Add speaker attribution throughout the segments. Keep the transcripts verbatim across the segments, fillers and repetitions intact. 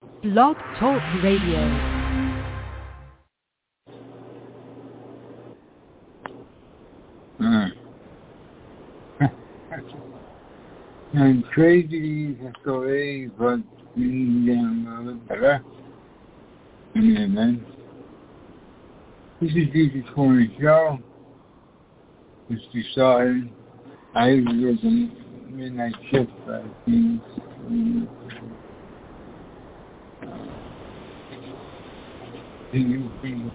Speaker 1: Blog Talk Radio.
Speaker 2: Mm. And crazy story, but down better. And then this is Jesus Corner Show. Which decided I was in midnight shift, I think. You think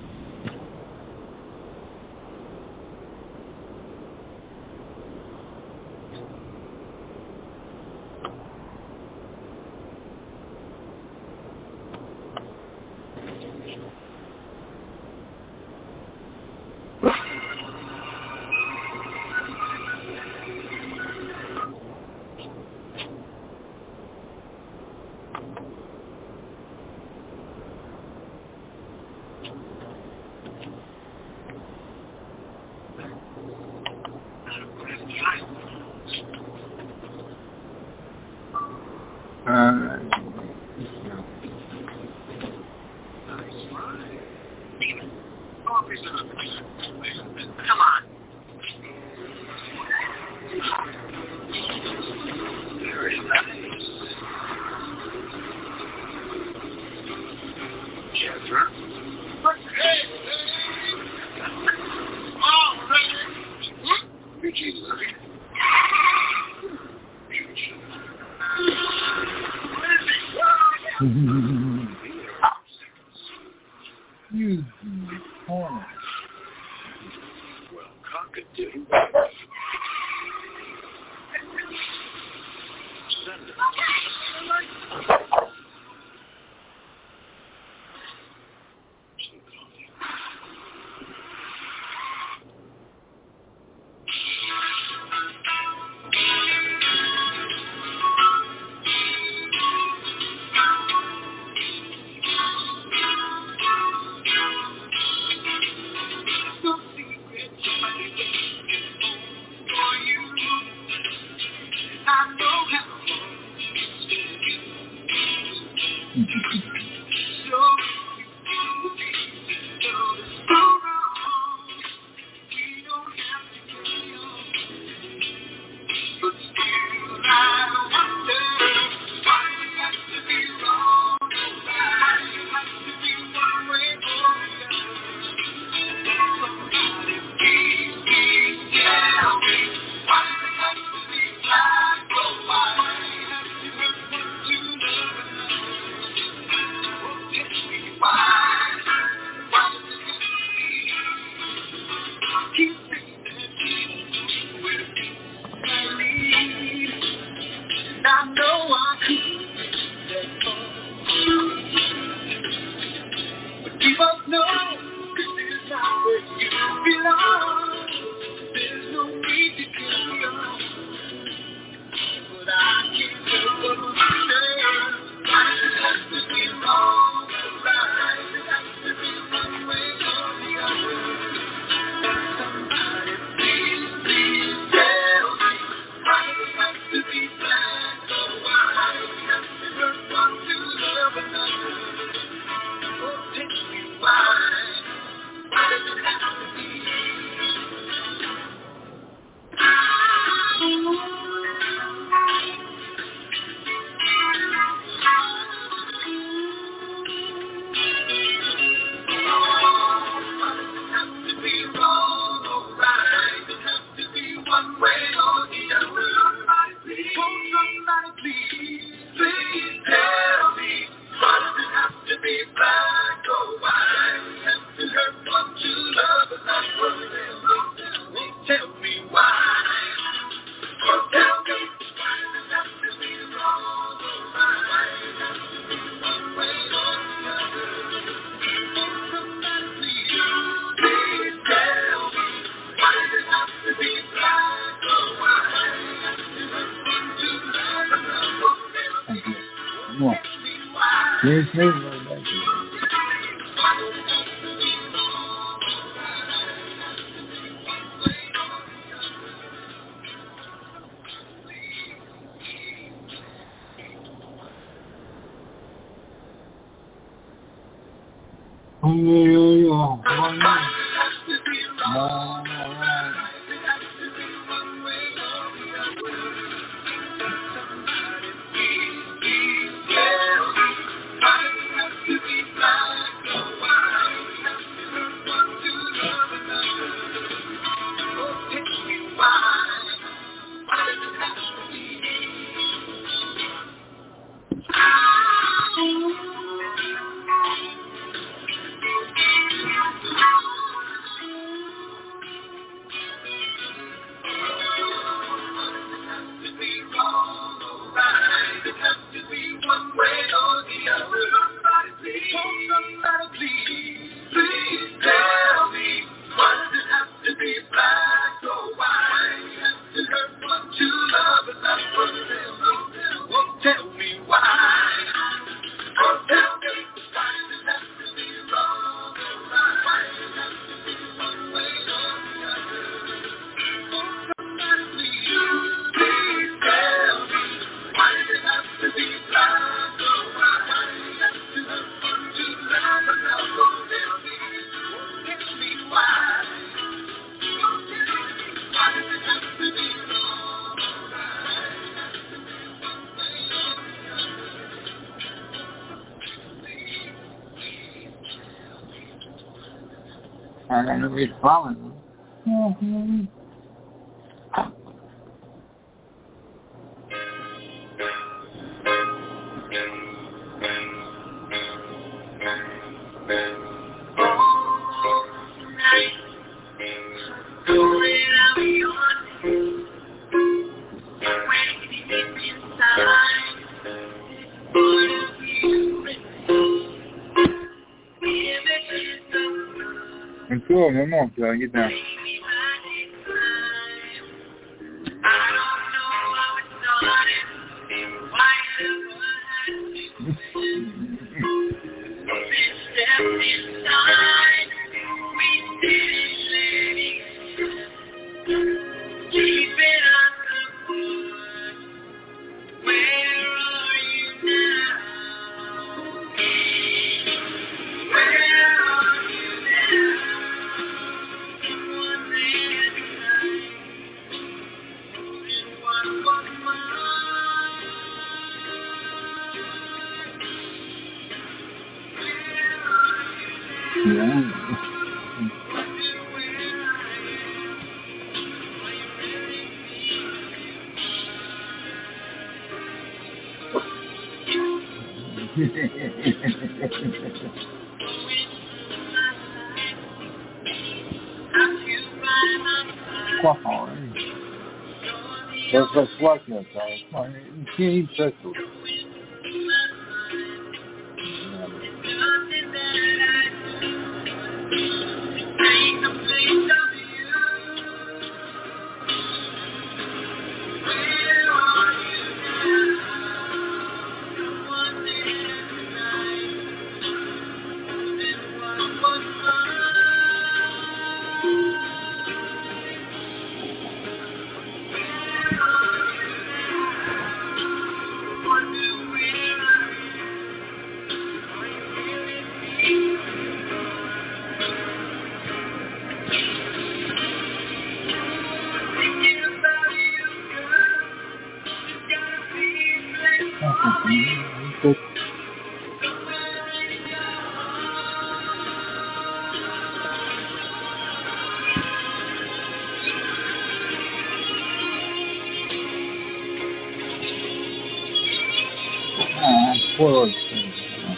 Speaker 2: uh,
Speaker 3: Come on. Very nice. Jennifer. Hey! Oh, man. Eugene Levy.
Speaker 2: you corner.
Speaker 3: Well, cock-a-doodle. Send it. Some coffee.
Speaker 2: Here's me. I'm going to be following. Mm-hmm. Cool, one more till I get down. Quá hỏi. That's that's like that, guys. You can't eat pretzels. Poor thing.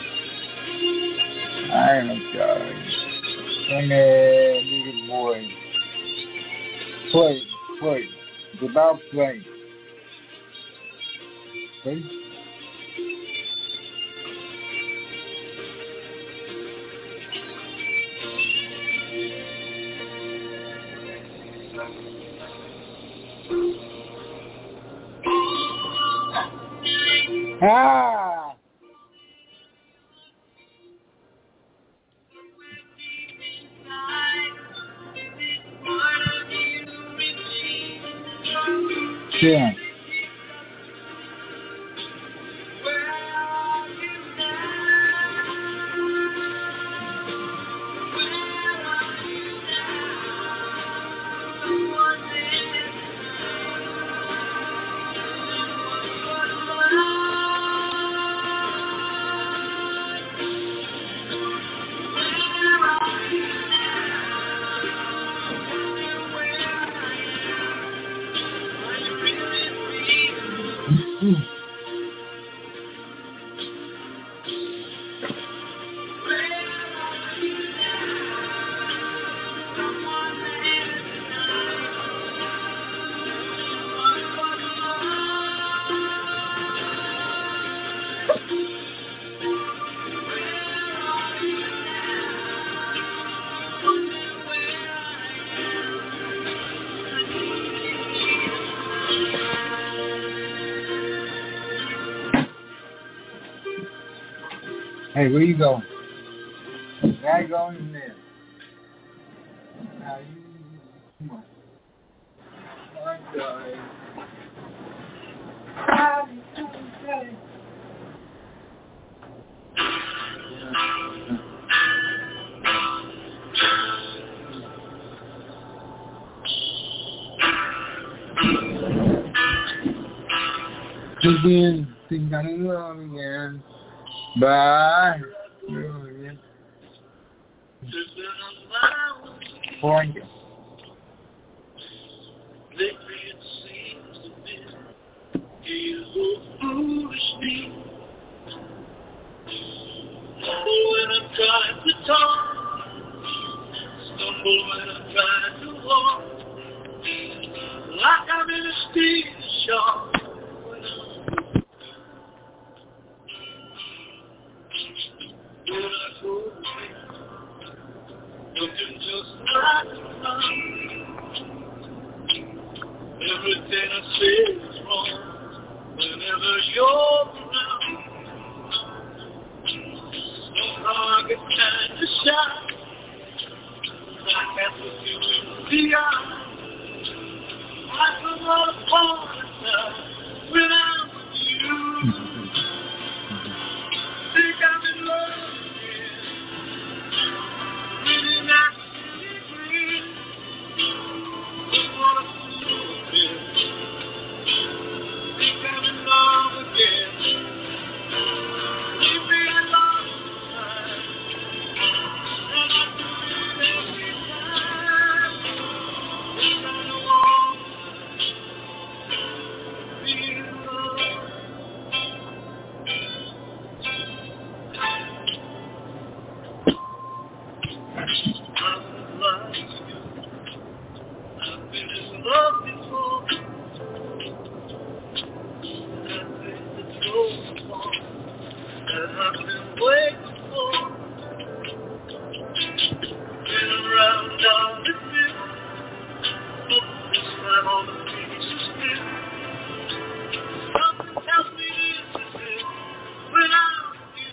Speaker 2: I'm a guy. And a little boy. Play, play. It's about playing. Okay? Ah! Yeah. Hey, where you going? Gotta go in there. Now you, come on. My God. How do you say? Again, think I love again. Bye. Point.
Speaker 3: Lately it seems to me is so foolishly. Stumble when I try to talk, stumble when I try to walk, like I'm in a steel shop. When I go away, looking just like the sun. Everything I say is wrong whenever you're around. Somehow I get kind of shy. I can't look you in the eye. I could not apologize without you. Think I'm in love again. Really not agree. Just wanna prove it. Think I'm in love again. Maybe I lost time, and I do it every time. Think I know all be in love. I'm like you. I've been in love before. I've been the close one that I've been waiting for. Been around all the years. This time all the pieces fit. Something tells me this is it. Without you,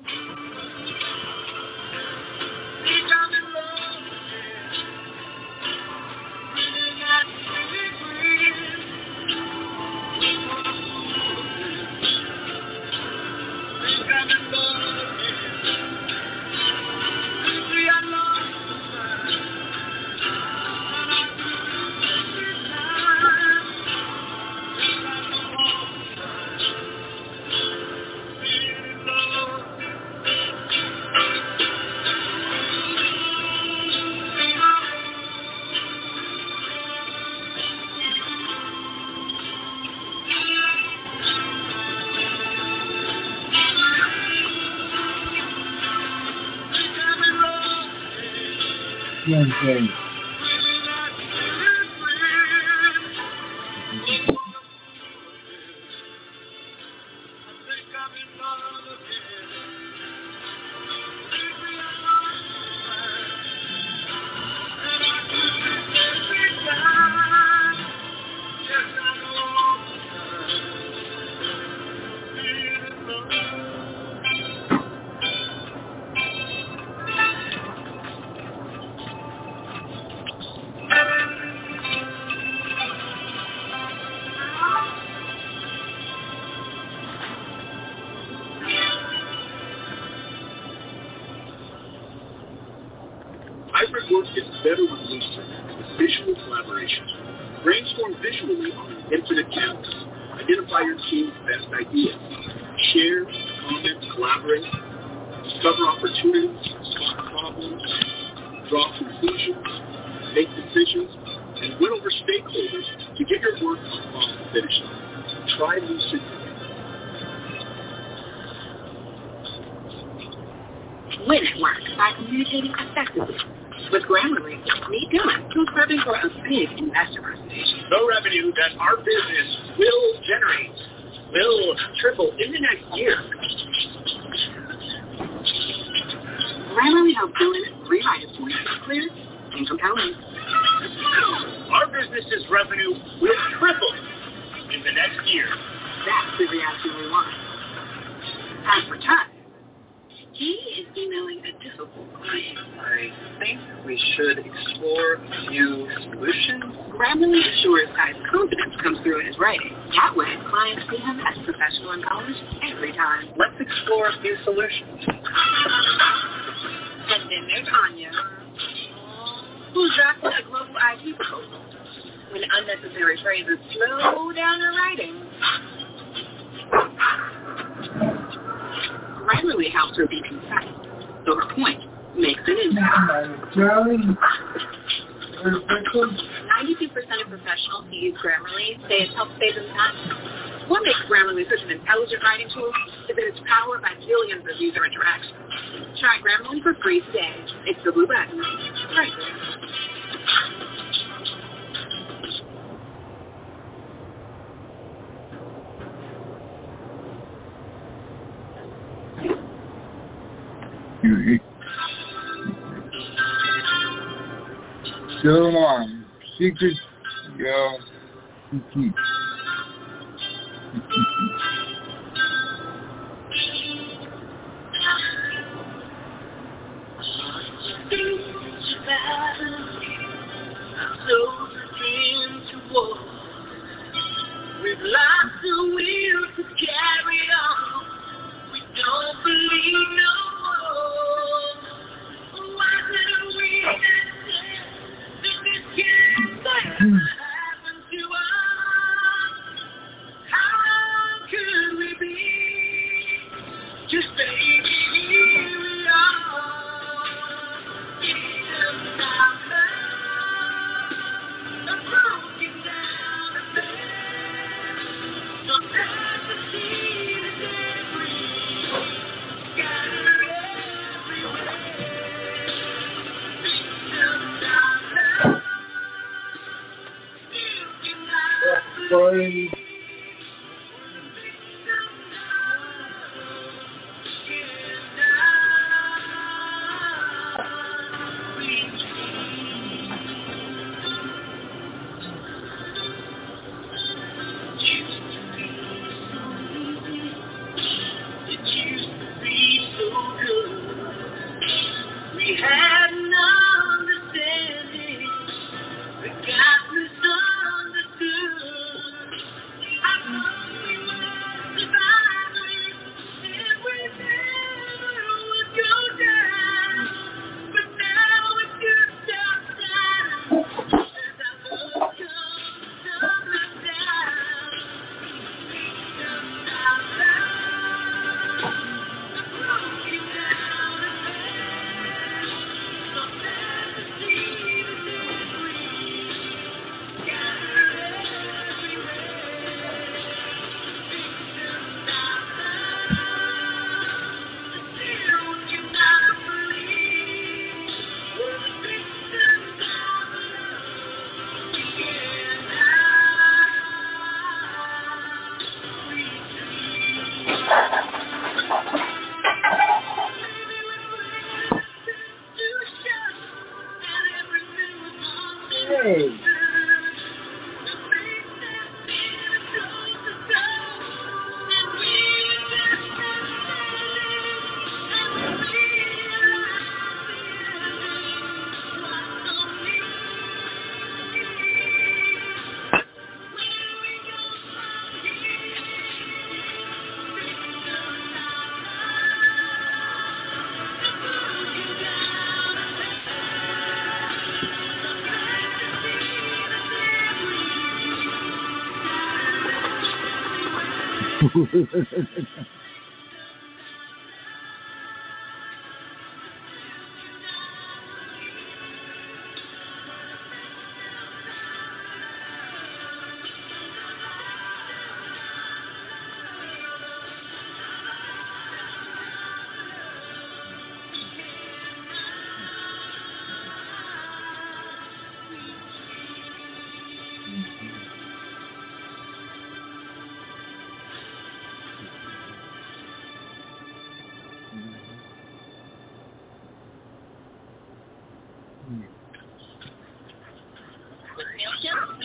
Speaker 3: think I'm in love again. Really not really green. Think I'm in love again. Maybe I lost the time, and I do it every time. Think I know all be in love. Think I'm in love again.
Speaker 2: You know what I'm saying?
Speaker 3: Really not really green. I think I'm in love again. Maybe I lost time, and I do it every time. Yes, I know all the time. Be in love. Hybrid work gets better with Lucid with visual collaboration. Brainstorm visually on an infinite canvas. Identify your team's best ideas. Share, comment, collaborate. Discover opportunities, spot problems, draw conclusions, make decisions, and win over stakeholders to get your work across the finish line. Try Lucid today.
Speaker 4: Win at work by communicating effectively. With Grammarly, need doing to prepping for a big investor presentation.
Speaker 3: The revenue that our business will generate will triple in the next year.
Speaker 4: Grammarly helps doing rewrite his points clear and compelling.
Speaker 3: Our business's revenue will triple in the next year.
Speaker 4: That's the reaction we want. As for time, He is emailing a difficult client.
Speaker 5: I think we should explore a few solutions.
Speaker 4: Grammarly assures Ty's confidence comes through in his writing. That way, clients see him as professional and polished every time.
Speaker 5: Let's explore a few solutions.
Speaker 4: And then there's Anya, who's drafting a global I T proposal. When unnecessary phrases slow down her writing, Grammarly helps her be concise, so her point makes an impact. ninety-two percent of professionals who use Grammarly say it helps save them time. What makes Grammarly such an intelligent writing tool is that it's powered by billions of user interactions. Try Grammarly for free today. It's the blue button right there.
Speaker 2: So long. Secret, yo, keep.
Speaker 4: We've lost the will to carry on. We don't believe no more. Why didn't we understand that this can't happen to us? How could we be just baby here we are? It's about love, a broken down affair. Sometimes the sea is every scattered everywhere. Victims of love, still cannot believe. Victims of love, we It used to be so good. We had an understanding that got misunderstood. I thought we were surviving and we never would go down. But now it's just outside as our love comes tumbling down. Victims of love, the broken down affair. Sometimes the sea is every scattered everywhere. Victims of love, still cannot believe we're the victims of love. We cannot
Speaker 2: Hey.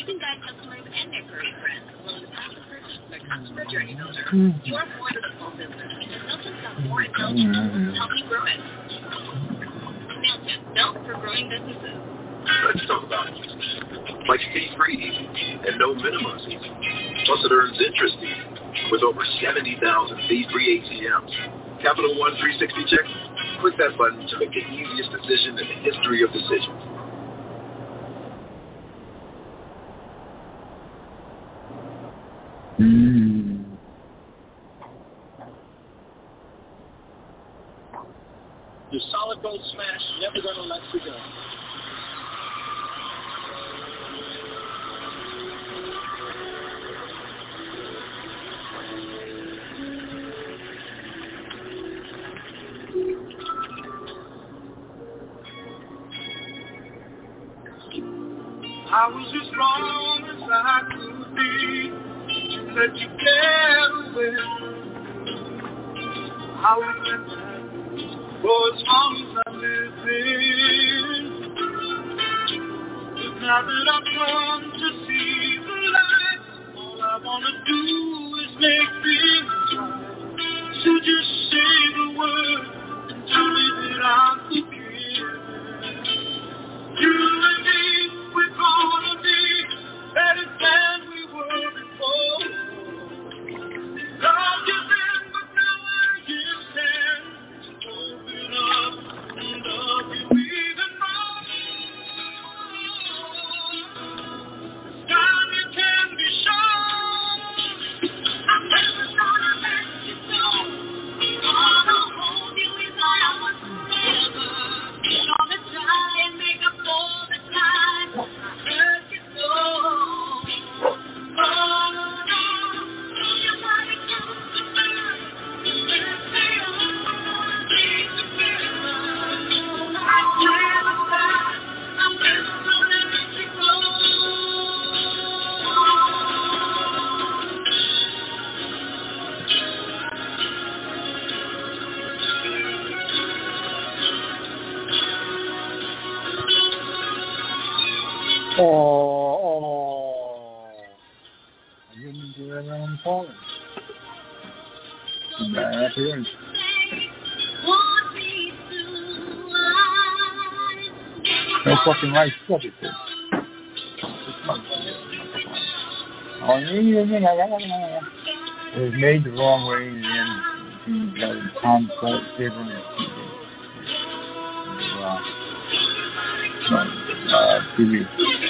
Speaker 4: can guide customers and their furry friends along the path of purchase with our customer journey builder. You are more than a small business, and MailChimp's got more intelligent tools to help you grow it. MailChimp, built for growing businesses.
Speaker 3: Let's talk about it. Like fee-free easy and no minimums easy. Plus it earns interest easy with over seventy thousand fee-free A T Ms. Capital One three sixty check? Click that button to make the easiest decision in the history of decisions.
Speaker 2: Mm.
Speaker 3: Your solid gold smash never gonna let you go.
Speaker 6: I was as wrong as I could be to let you get away. I will get that for as long as I'm living. But now that I've come to see the light, all I want to do is make things right. So just say the word and tell me that I'm forgiven. You and me, we're gonna be better than we were before. Love you then, but now I give stand. Open up and love you even more. This time you can be sure I'm never gonna let you go. Gonna hold you in my arms forever. Gonna try and make up for the time I hurt you so. Oh, no, your body comes to mind. Let's stay on, take together. I can't stop, I'm never gonna let you go.
Speaker 2: Oh, oh. I didn't do that on phone. Bad appearance. No fucking right stuff it is. Oh, it was made the wrong way and the Tom Ford different. Uh, uh, T V.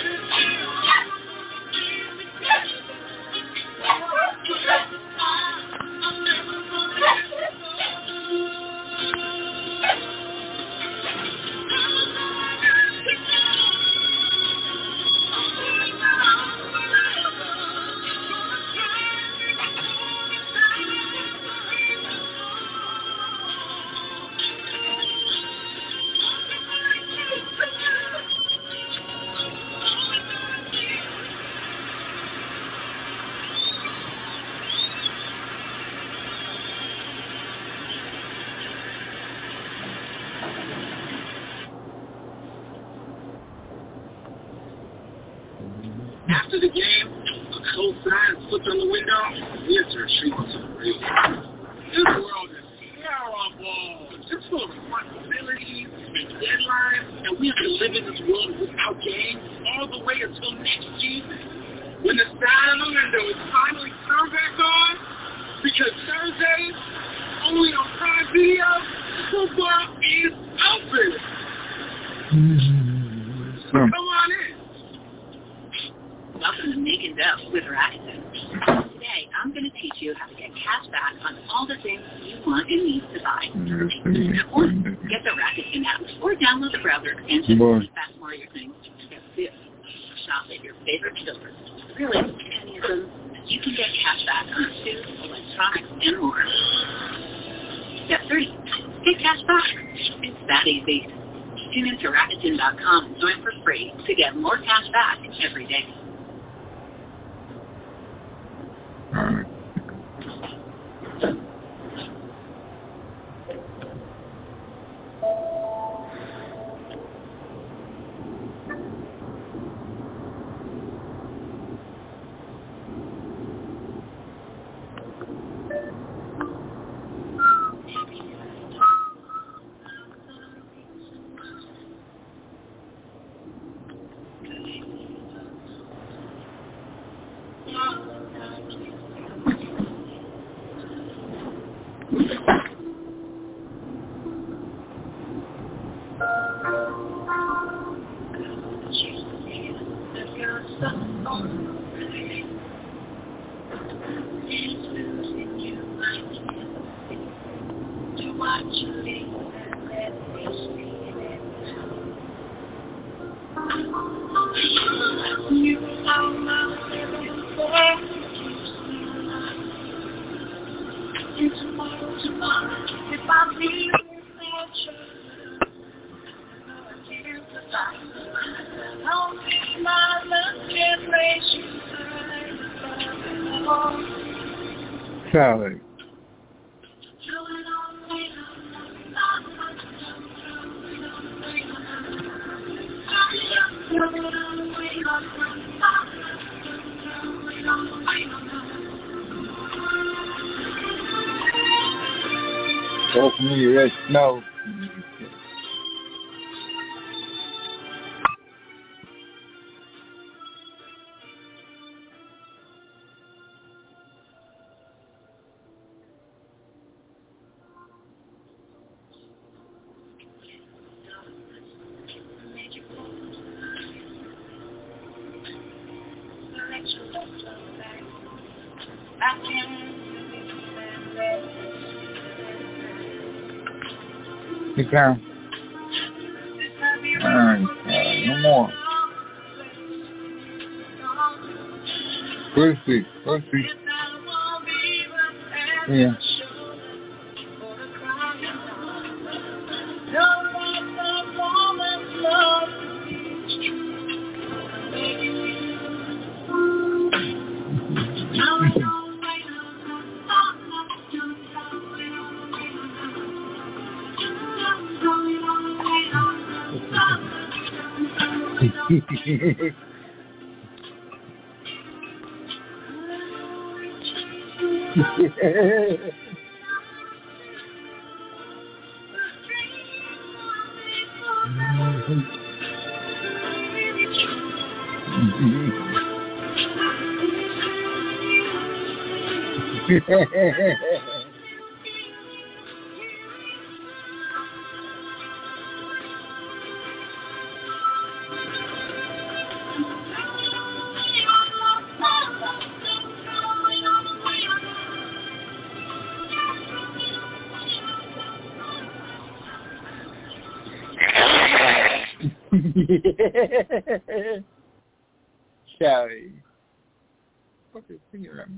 Speaker 3: After the game, a cold sign flipped on the window, we had to retreat to the real world. This world is terrible. It's full of responsibilities and deadlines, and we have to live in this world without games all the way until next season. When the sign on the window is finally turned back on, because Thursdays, only on Prime Video, football is open.
Speaker 2: Mm-hmm.
Speaker 3: Come on in.
Speaker 4: Welcome to Making Dough with Rakuten. Today, I'm going to teach you how to get cash back on all the things you want and need to buy. Or get the Rakuten app, or download the browser extension to keep back more of your things. Get this. Shop at your favorite stores. Really, any of them. You can get cash back on food, electronics, and more. Step three. Get cash back. It's that easy. Tune into Rakuten dot com and join for free to get more cash back every day.
Speaker 2: Alright. Sally. Go for me, yes, no. You can. Alright, uh, no more. Let's see, let's see. Yeah. Sally. What's his finger at me?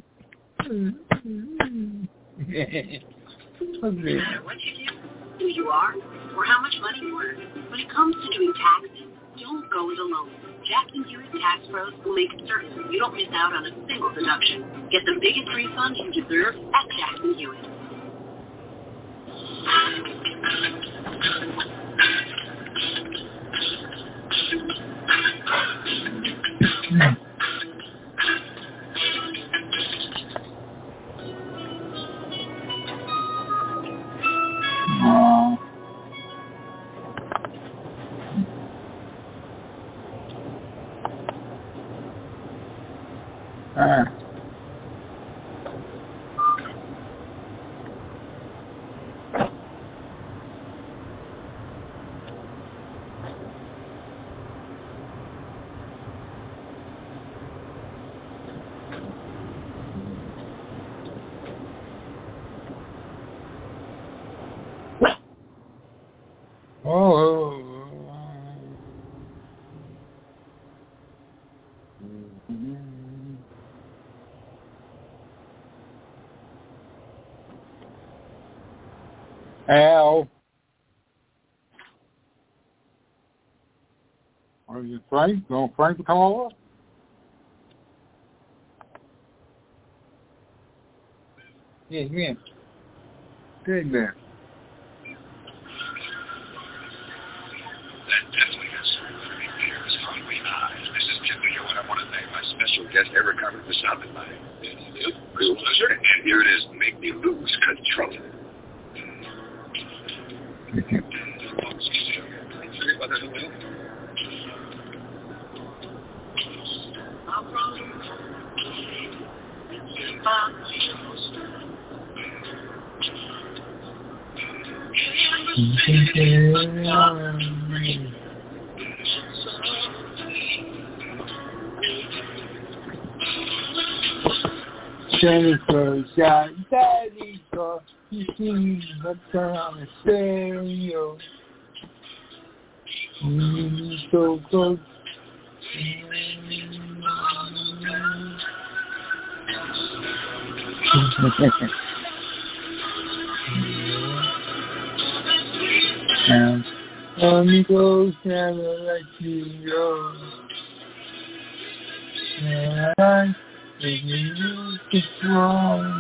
Speaker 4: No matter what you do, who you are, or how much money you earn, when it comes to doing taxes, don't go it alone. Jack and Hewitt Tax Pros will make certain you don't miss out on a single deduction. Get the biggest refund you deserve at Jack and Hewitt.
Speaker 2: Oh. Ah. Oh. Al. Are you Frank? You want Frank to come over? Yeah, yeah. Good man.
Speaker 3: That definitely has three pairs of hungry eyes. This is Chip here, what I want to thank my special guest, Eric Carver, for stopping by. Real pleasure. And here it is, Make Me Lose Control.
Speaker 2: Jennifer shot daddy for you see but turn on the stereo. Mm, so close. Now, Holy Ghost never let you go. And if you lose control,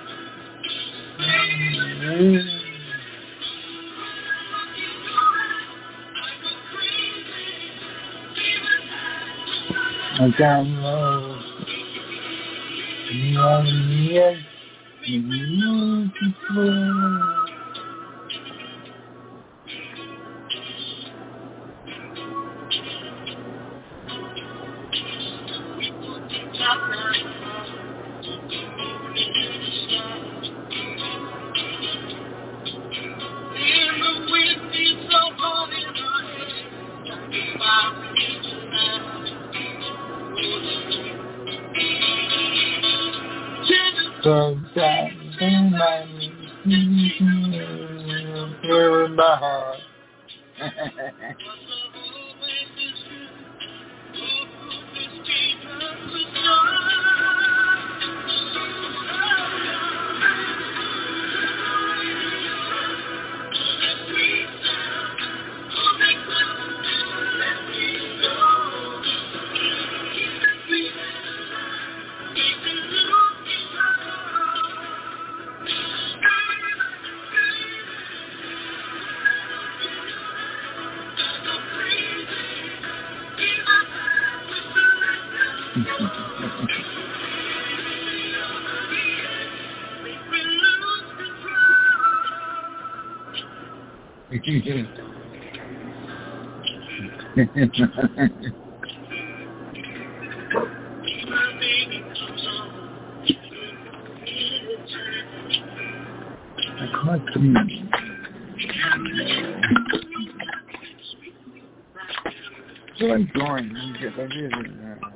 Speaker 2: I got low. You are the edge. If you lose control. Sometimes in my in my heart. I can't see. So I'm going. I did it.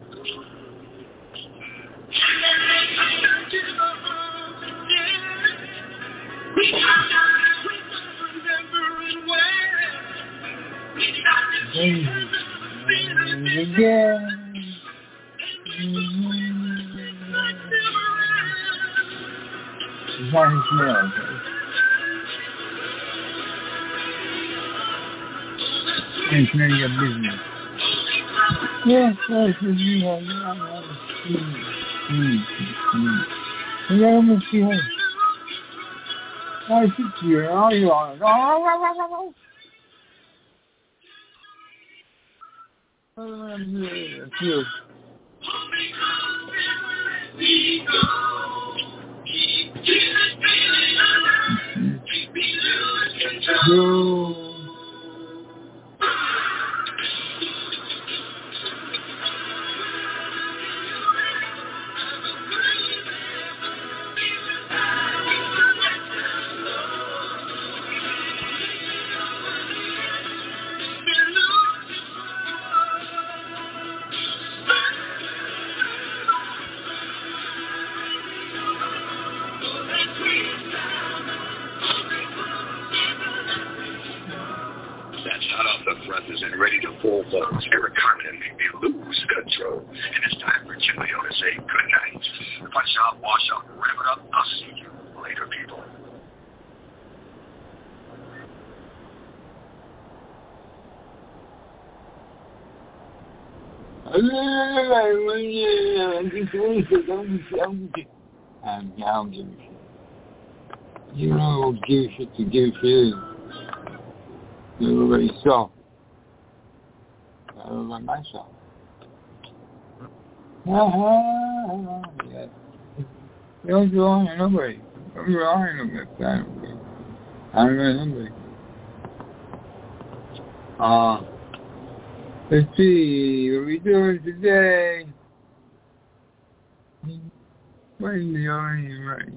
Speaker 2: Again. One smell. It's none of your business. Yes, yes, yes, yes. I sit here, all you are. Oh, you. You.
Speaker 3: And ready to full flows. Eric Carmen made me lose control. And it's time for Julio to say good night. Punch out, wash out, wrap it up. I'll see you later, people. I'm down to shit. You know, give shit to give shit. Everybody saw. I don't like myself. Uh-huh. Yeah. Don't go on to nobody. Don't go on to nobody. I don't care. I don't know nobody. Uh, let's see. What are we doing today? What is the only right?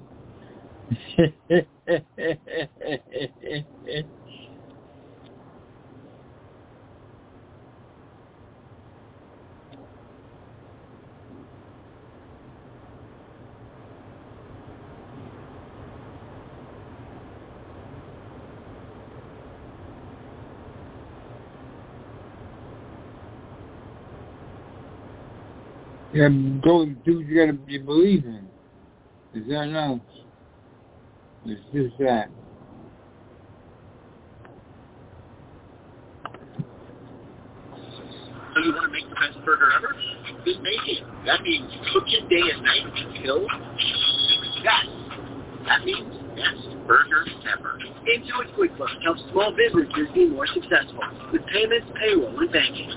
Speaker 2: Yeah, go and do what you gotta you believe in. Is that enough? It's just that.
Speaker 3: So you want to make the best burger ever? Then make it. That means cook it day and night until yes. That means best burger ever.
Speaker 5: Intuit QuickBooks helps small businesses be more successful with payments, payroll, and banking.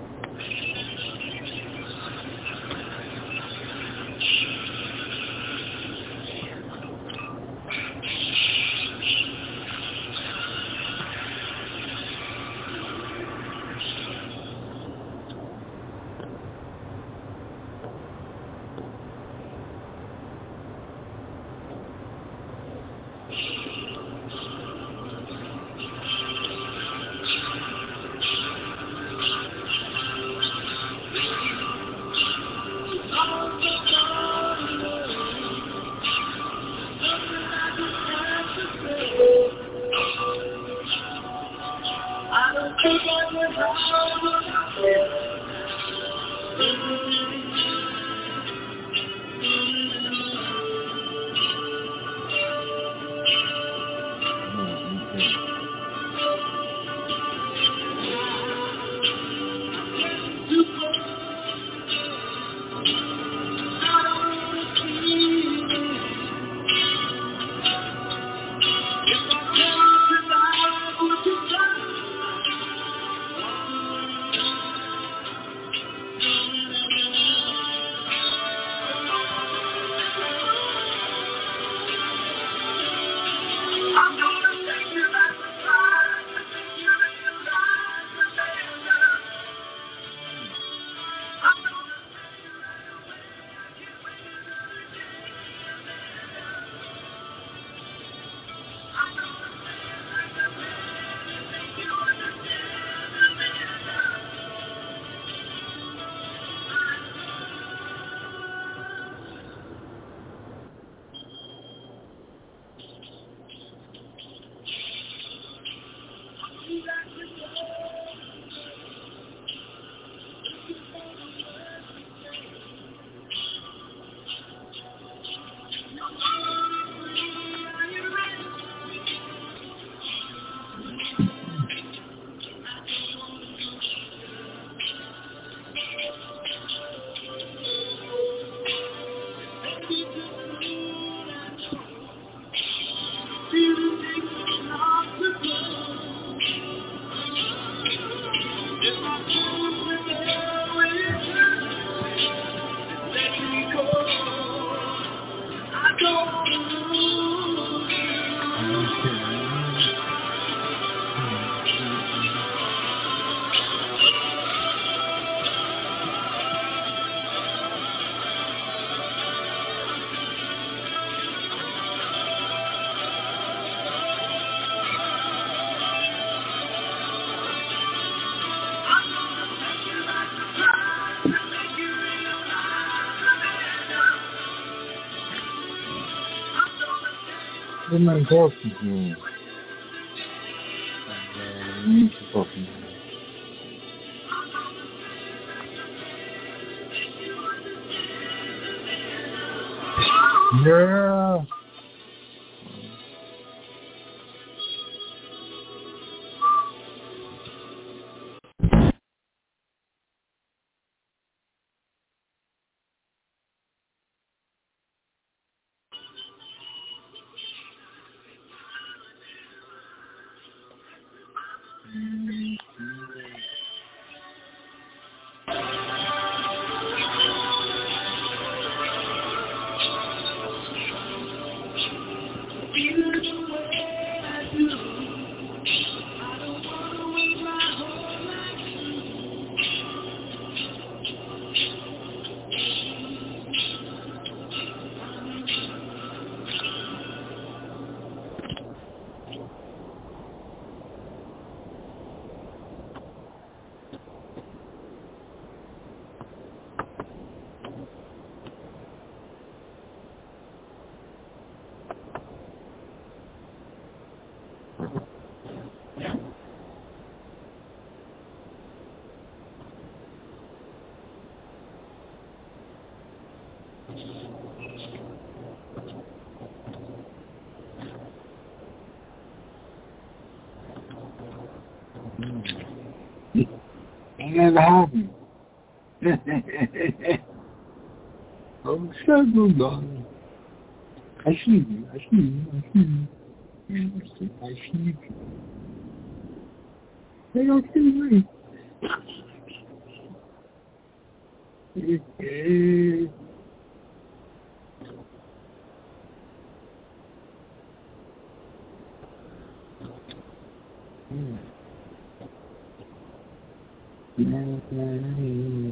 Speaker 2: What am I talking to? I need to talk to you. Yeah. Ain't never happened. Oh, circle gone. I see you, I see you, I see you. I see you. They don't see me. Okay. Hmm. Mm-hmm.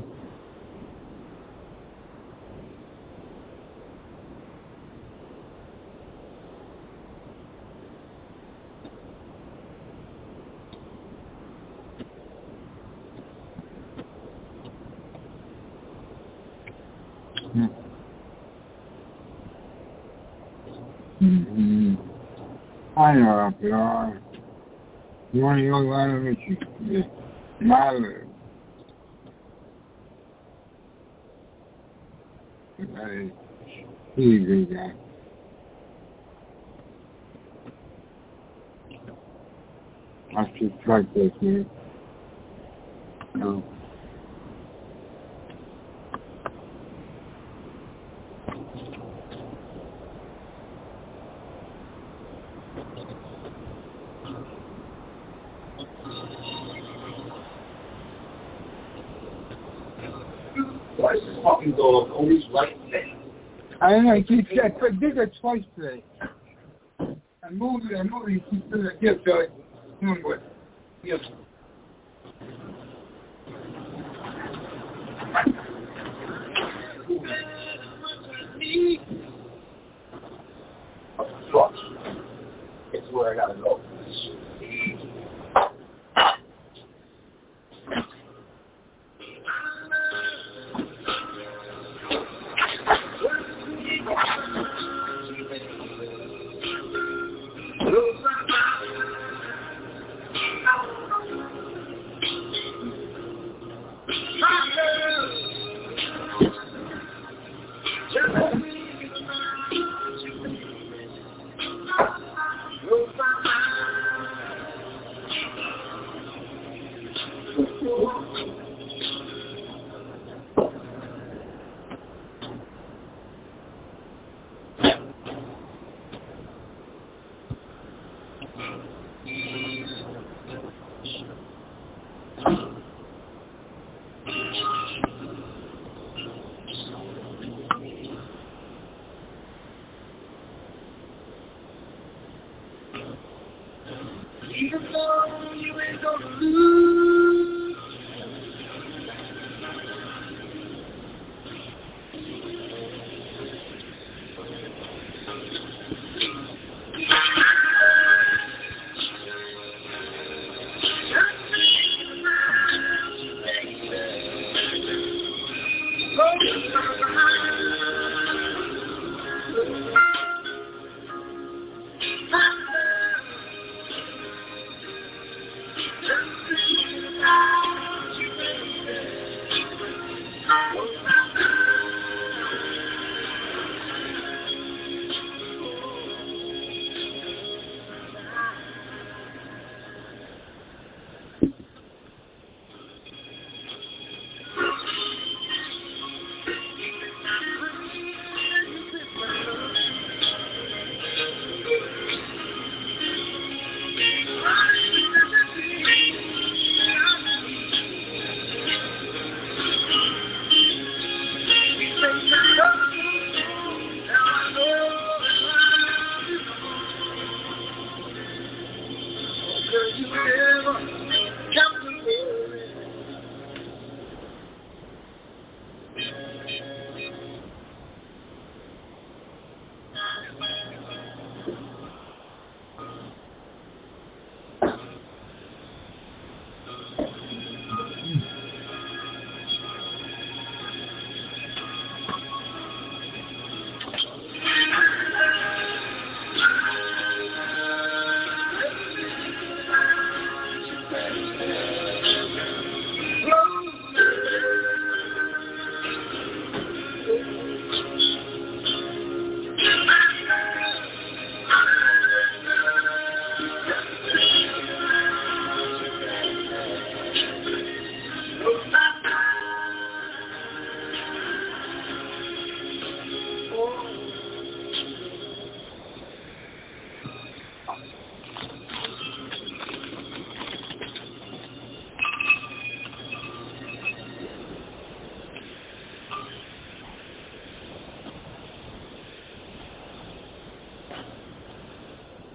Speaker 2: I know up there. You want to go out with you? My life. He's a good guy. I just like this, man. No.
Speaker 3: Why is this fucking dog always right there?
Speaker 2: I don't know, I keep I did it twice today. I moved it, I moved it, he keeps doing it. Yes, Joey. Doing good. Yes.
Speaker 3: Fuck. It's where I gotta go. Even though you ain't gonna lose.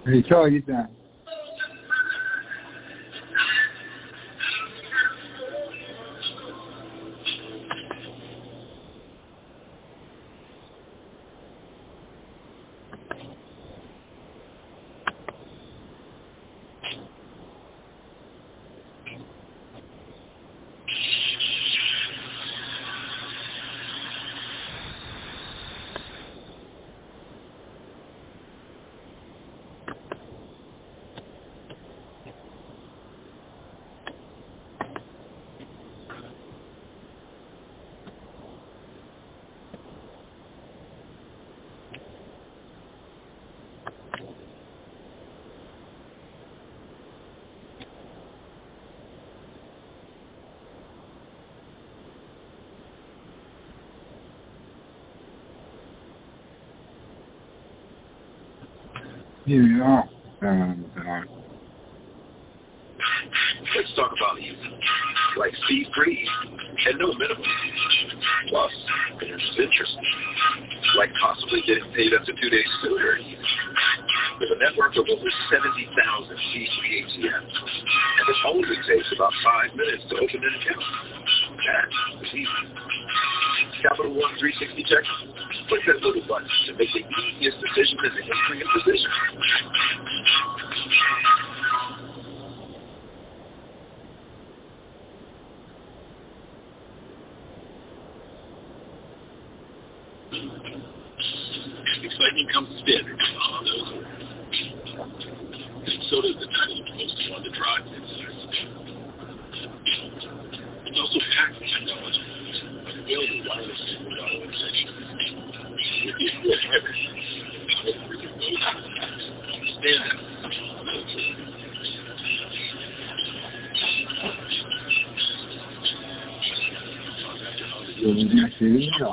Speaker 2: Hey, Charlie, get down. Here we are. Um,
Speaker 3: Let's talk about you. Like speed free and no minimum. Plus, it's interesting. Like possibly getting paid up to two days sooner. With a network of over seventy thousand C three A T Ms. And it only takes about five minutes to open an account. That's easy. Capital One three sixty check. Click that little button to make the easiest decision in the history of decisions. Excitement comes standard on those orders. And so does the time posted on the drive inside. It's also packed with technology. Available wireless and mobile extensions. With the equipped everything. Understand that.
Speaker 2: Yeah.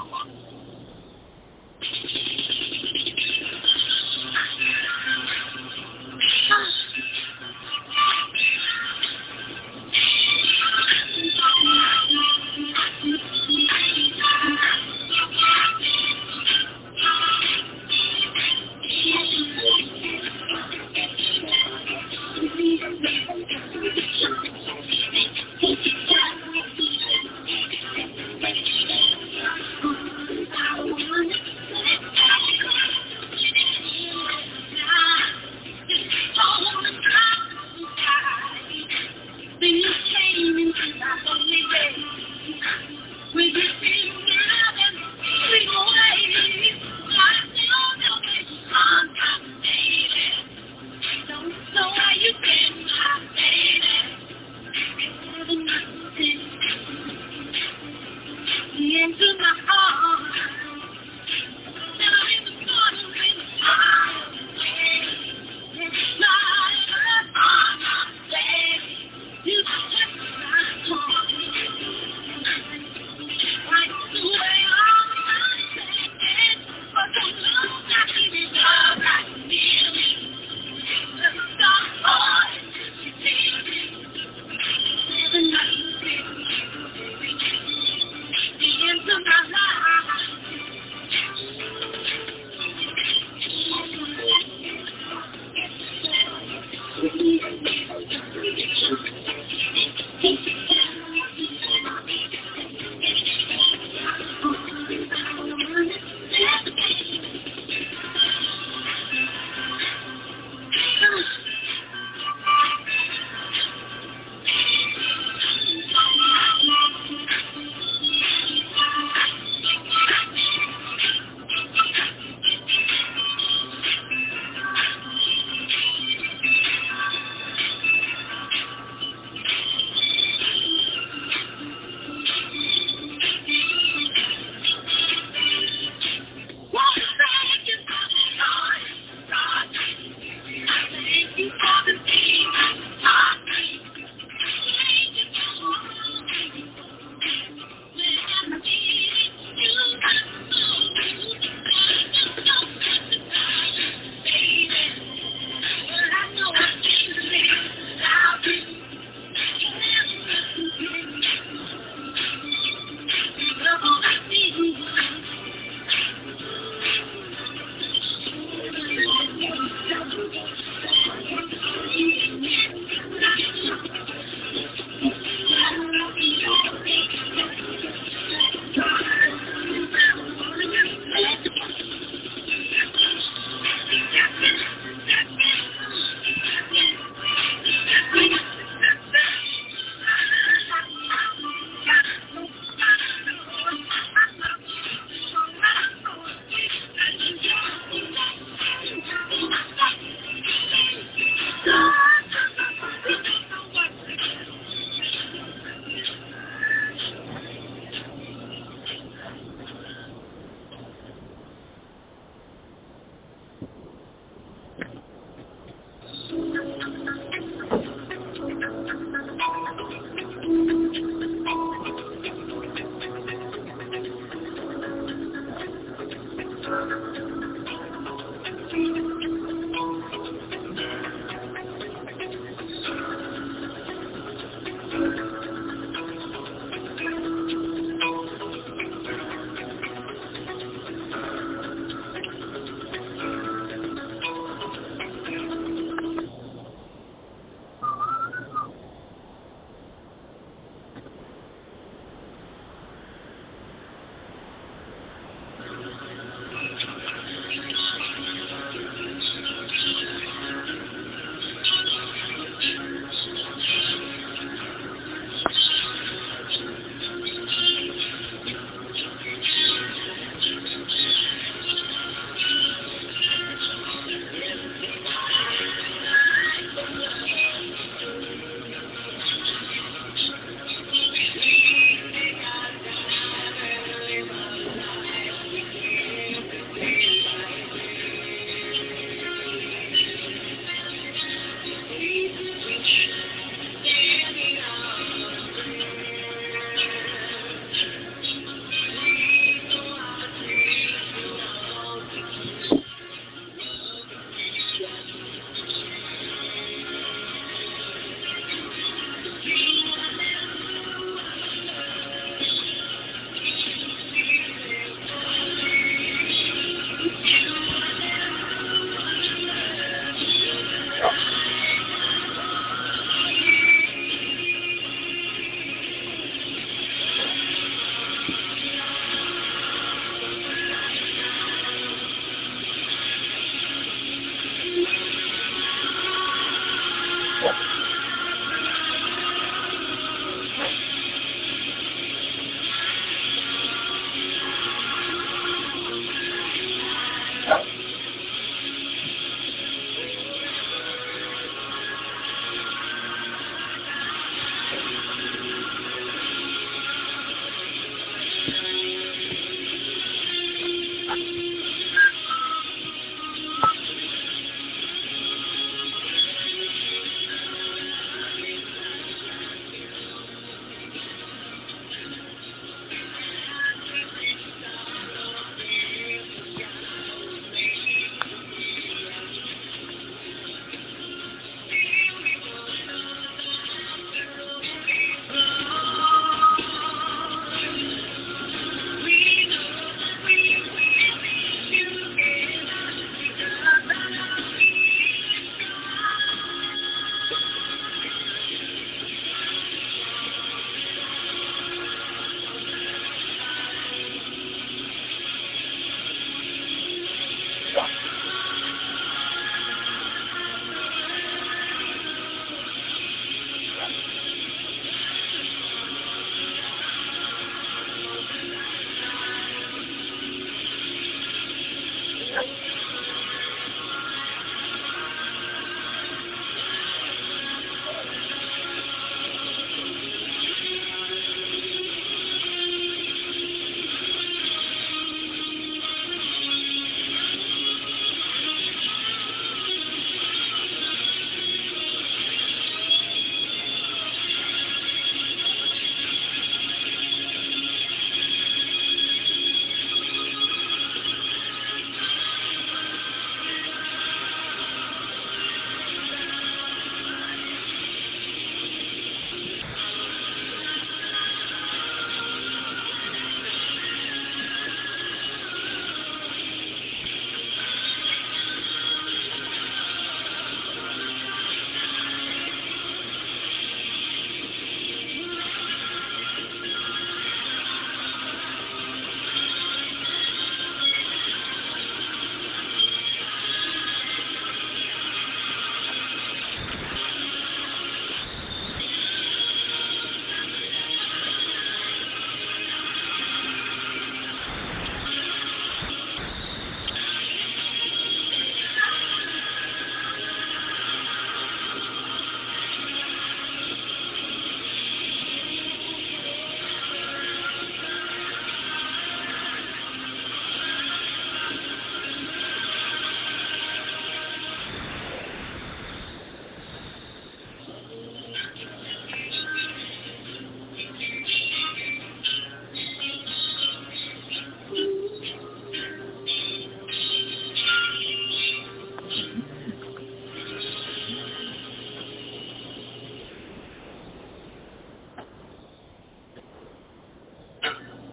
Speaker 6: Right.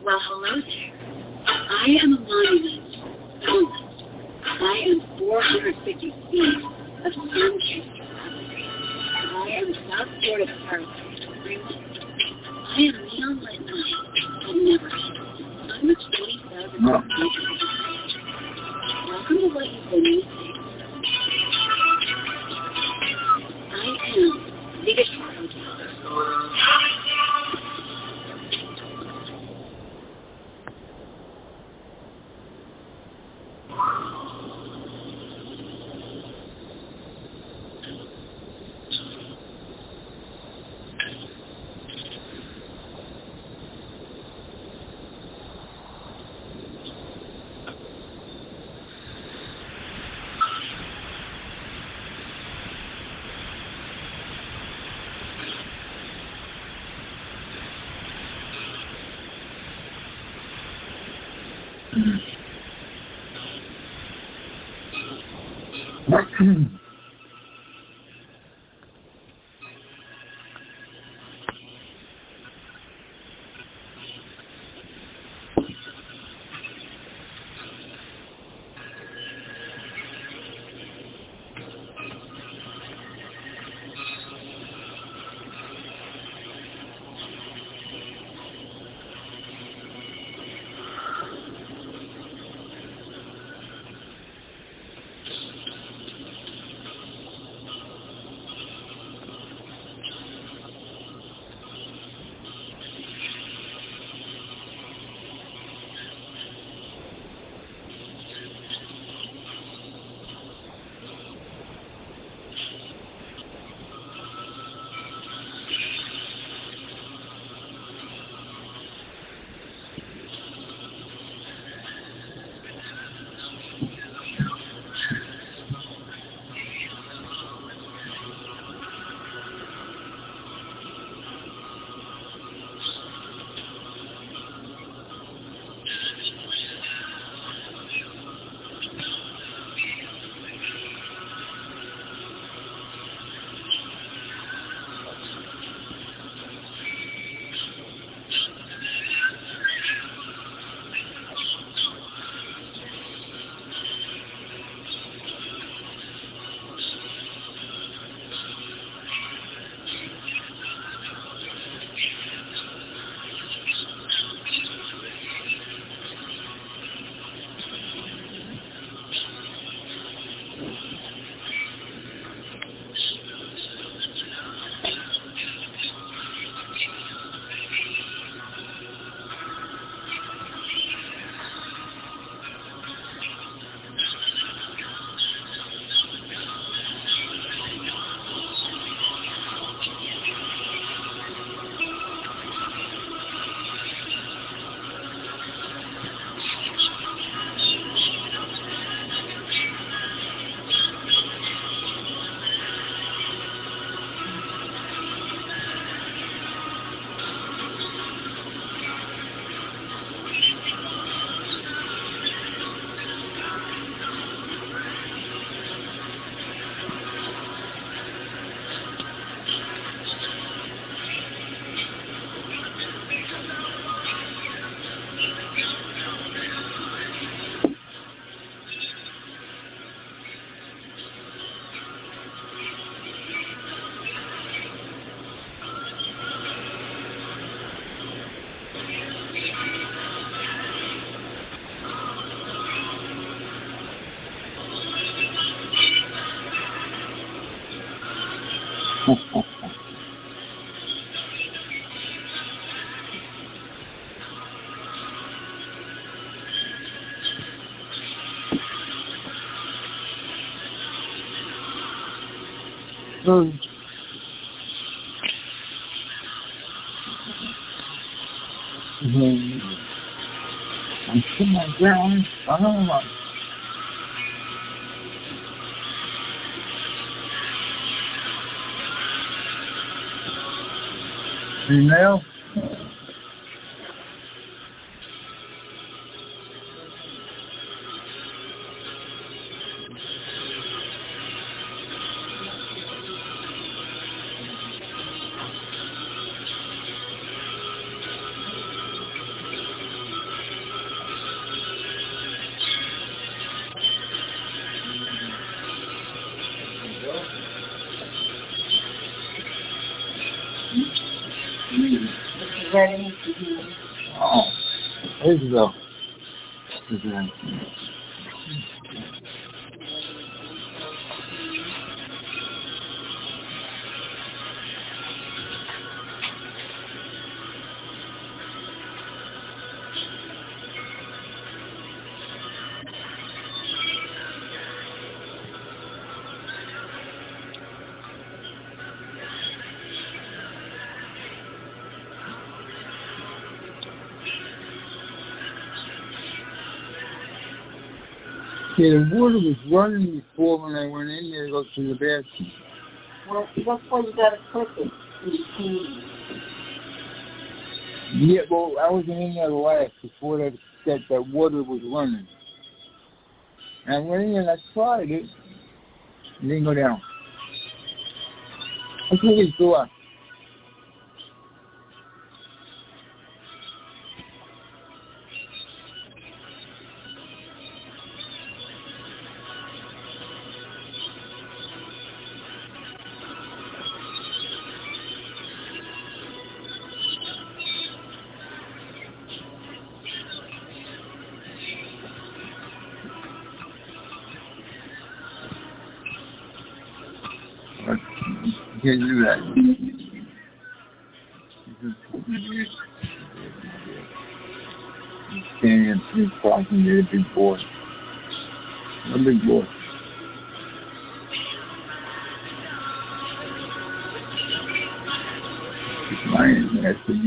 Speaker 4: Well, hello there. I am a monument. Monument. I am four hundred fifty feet of sun-kissed gravity. I am South Florida paradise. I am neon lit night that never ends. I'm a twenty-seven
Speaker 2: No.
Speaker 4: Welcome to what you've been missing. I am the Guitar Hotel.
Speaker 2: Mm. Mm. I'm sitting my ground. I don't know. Email? Ready? Oh, there you go. Okay. Yeah, the water was running before when I went in there to go to the bathroom.
Speaker 7: Well, that's why you gotta click it.
Speaker 2: Yeah, well, I wasn't in there last before that, that, that water was running. And I went in and I tried it. It didn't go down. I think it's go up. You can't do that. You can't be talking to a big boy. A big boy. Mine is nasty.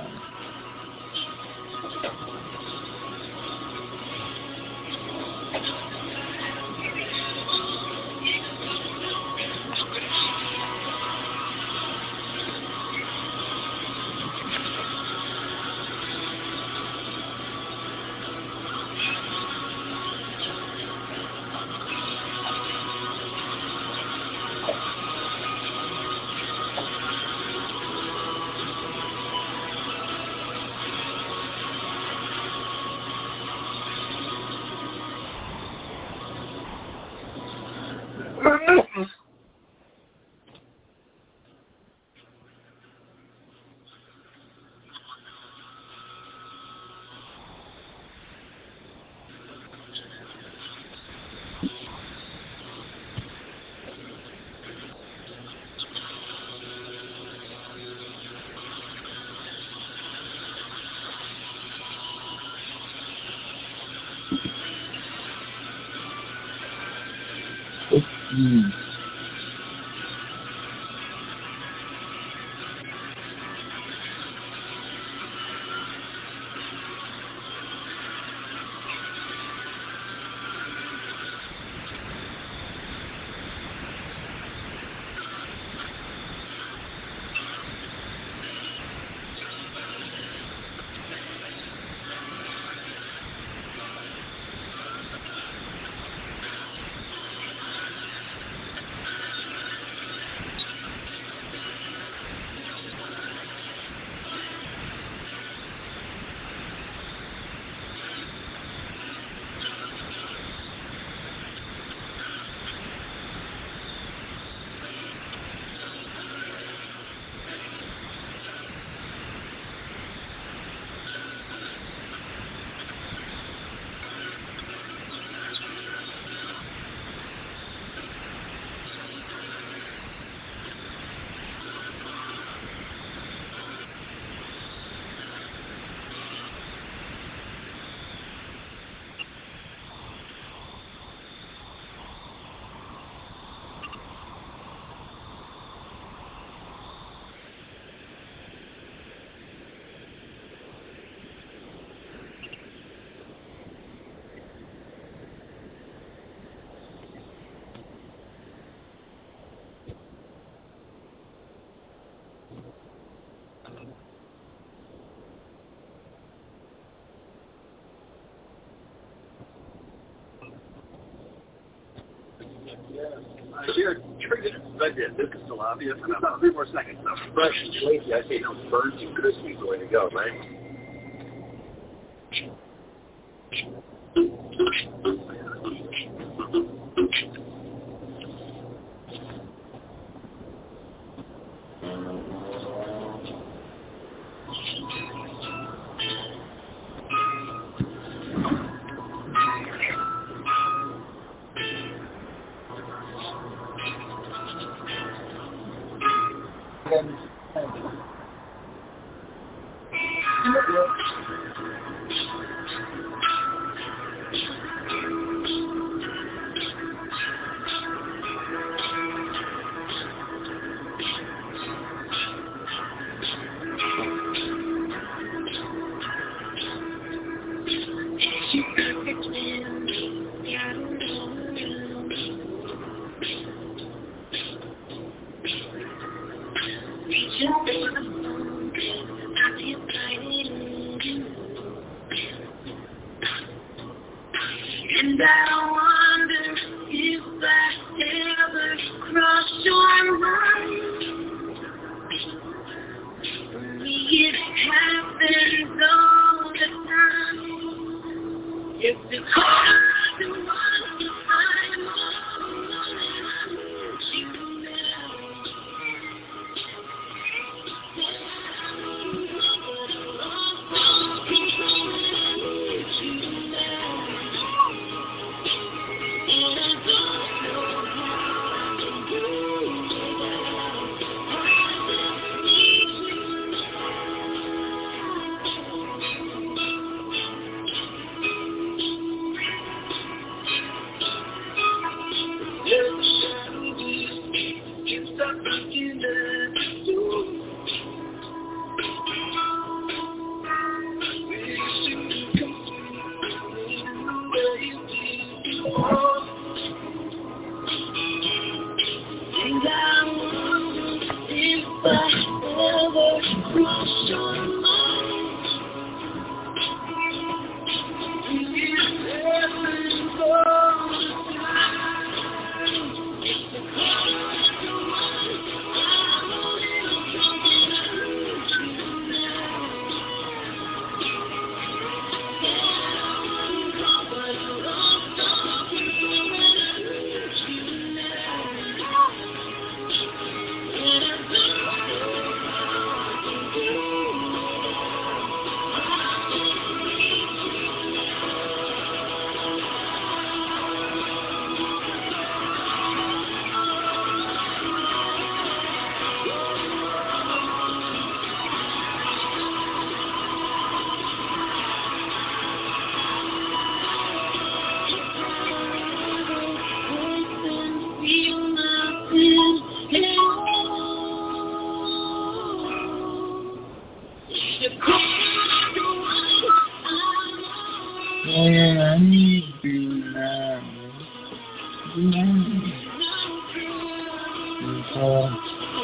Speaker 2: Mm.
Speaker 3: Jared, you're going to read that. This is still obvious. And about three more seconds. Now, fresh and flaky, I say no, burnt and crispy is the way to go, right?
Speaker 6: And I wonder if I ever cross your mind. It happens all the time. It's because the one I'm on, you
Speaker 2: I need you now. now.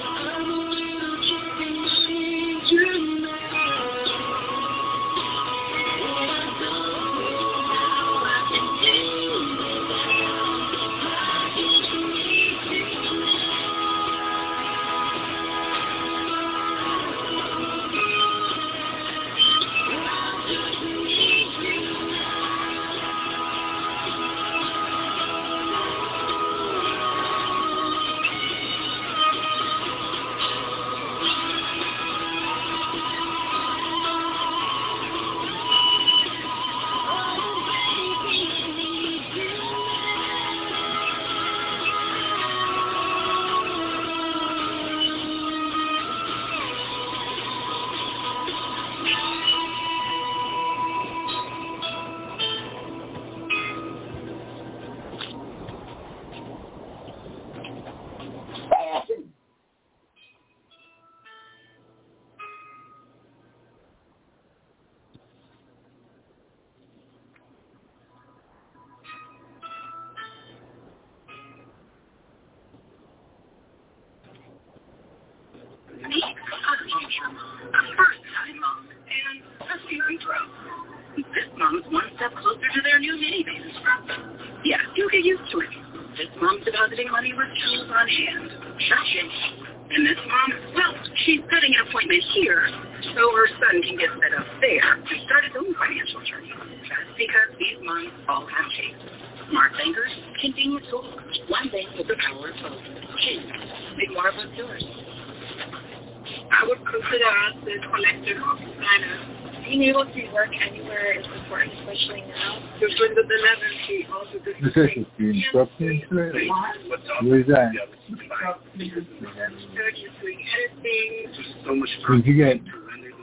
Speaker 2: Where's that? Did you get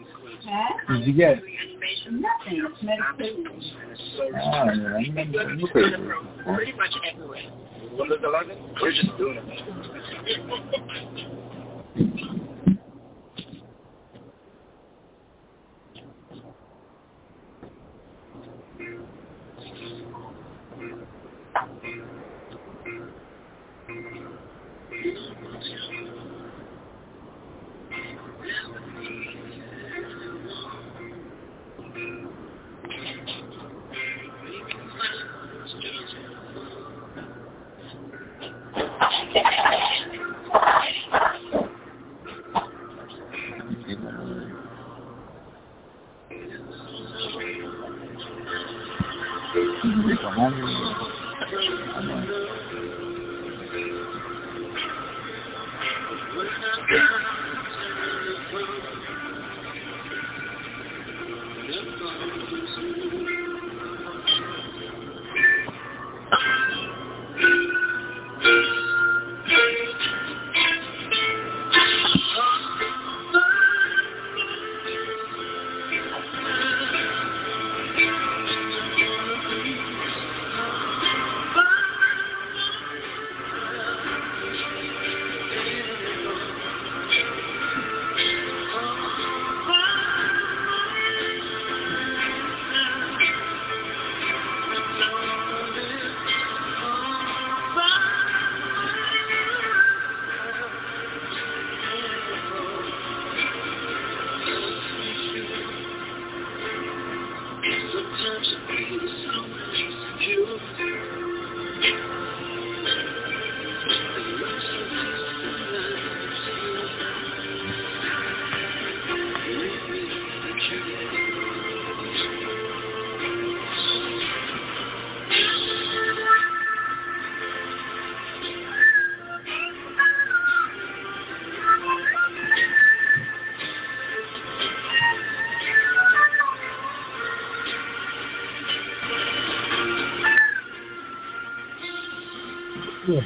Speaker 2: What did you get?
Speaker 7: Nothing. It's medication.
Speaker 2: Ah, yeah, I'm not crazy.
Speaker 5: Pretty much everywhere. We're just doing it.
Speaker 2: Yeah.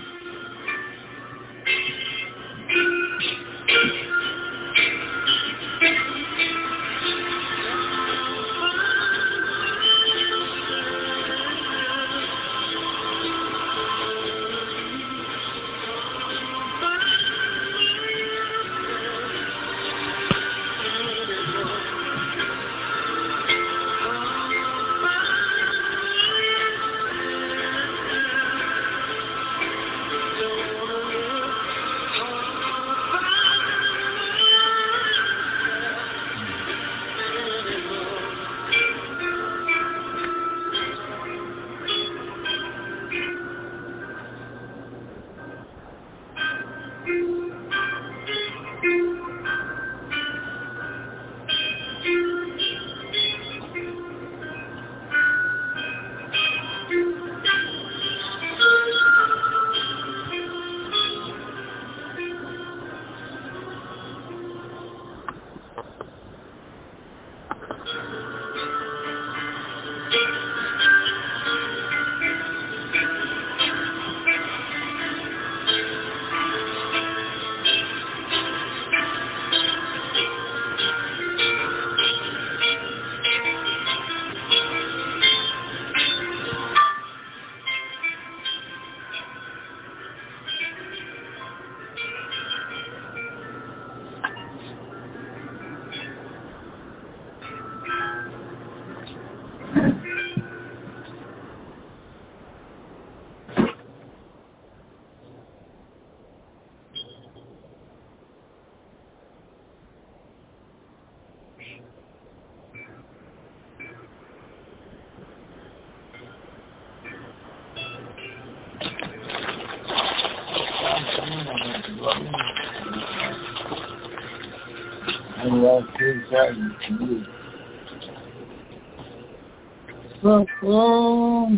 Speaker 2: And that's exciting to me. But, um,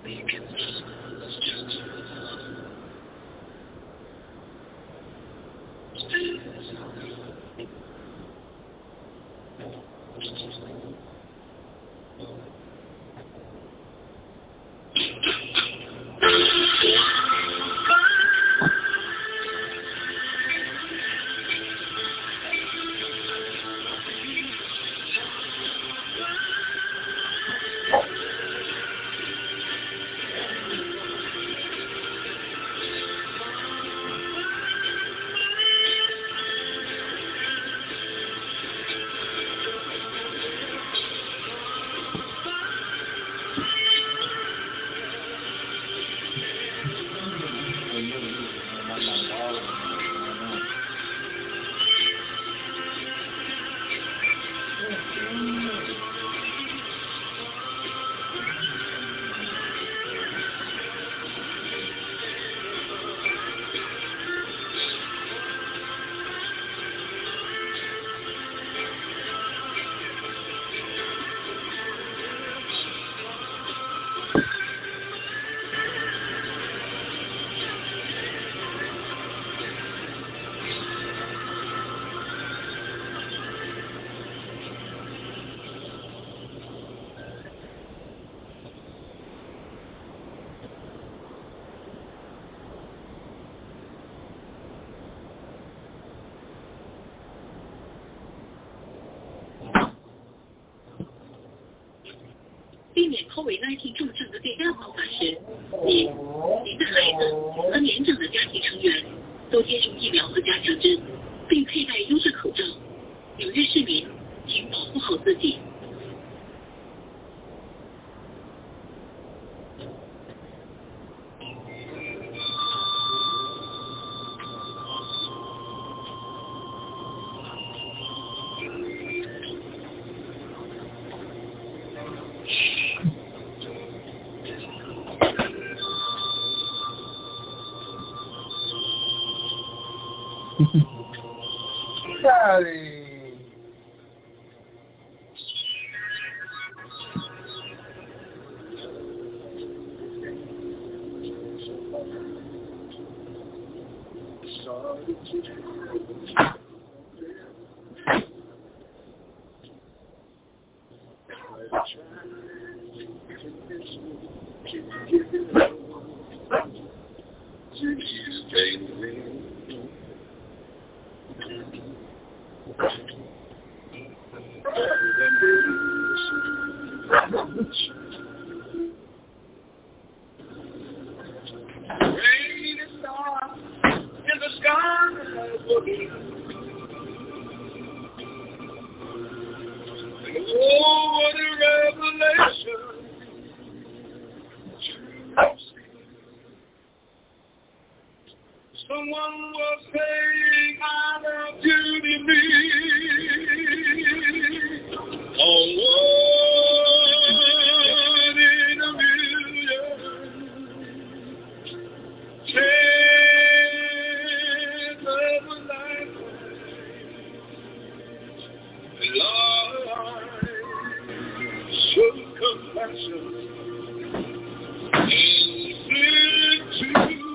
Speaker 4: 避免 COVID 十九 重症的最大方法是：一、您的孩子和年长的家庭成员都接种疫苗和加强针，并佩戴优质口罩。纽约市民，请保护好自己。
Speaker 2: Daddy.
Speaker 6: Someone was saying, I love you to me. Oh, one in a million. Chance of a lifetime. Lord, show compassion and send to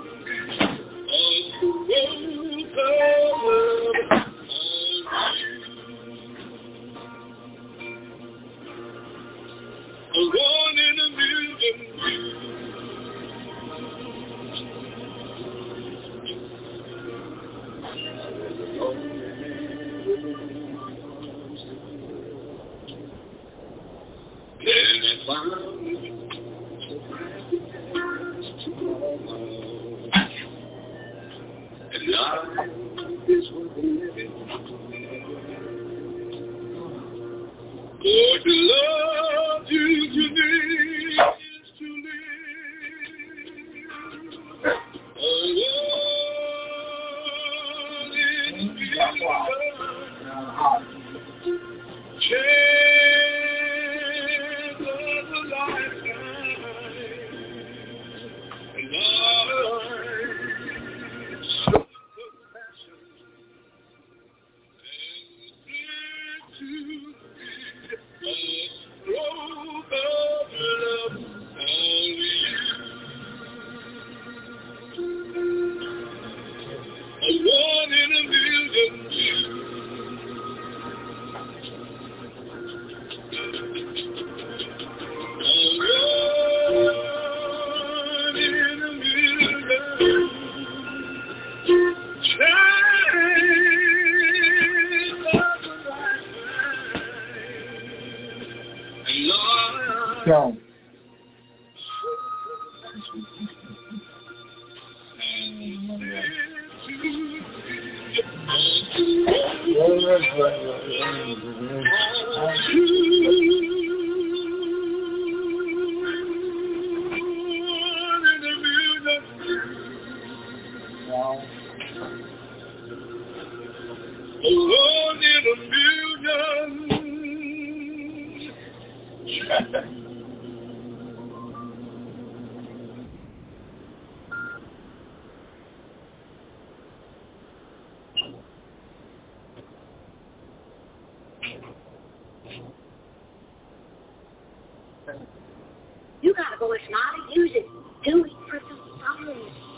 Speaker 6: a one in a million. Then I found and life is worth living. Oh, to love you to me is to live. Oh, Lord, it's beautiful. Chance of a lifetime. Lord, show compassion and give to me a stroke of love on you.
Speaker 2: So,
Speaker 6: Alone in a million.
Speaker 8: You got a voice, Marty. Use it. Do it for some fun.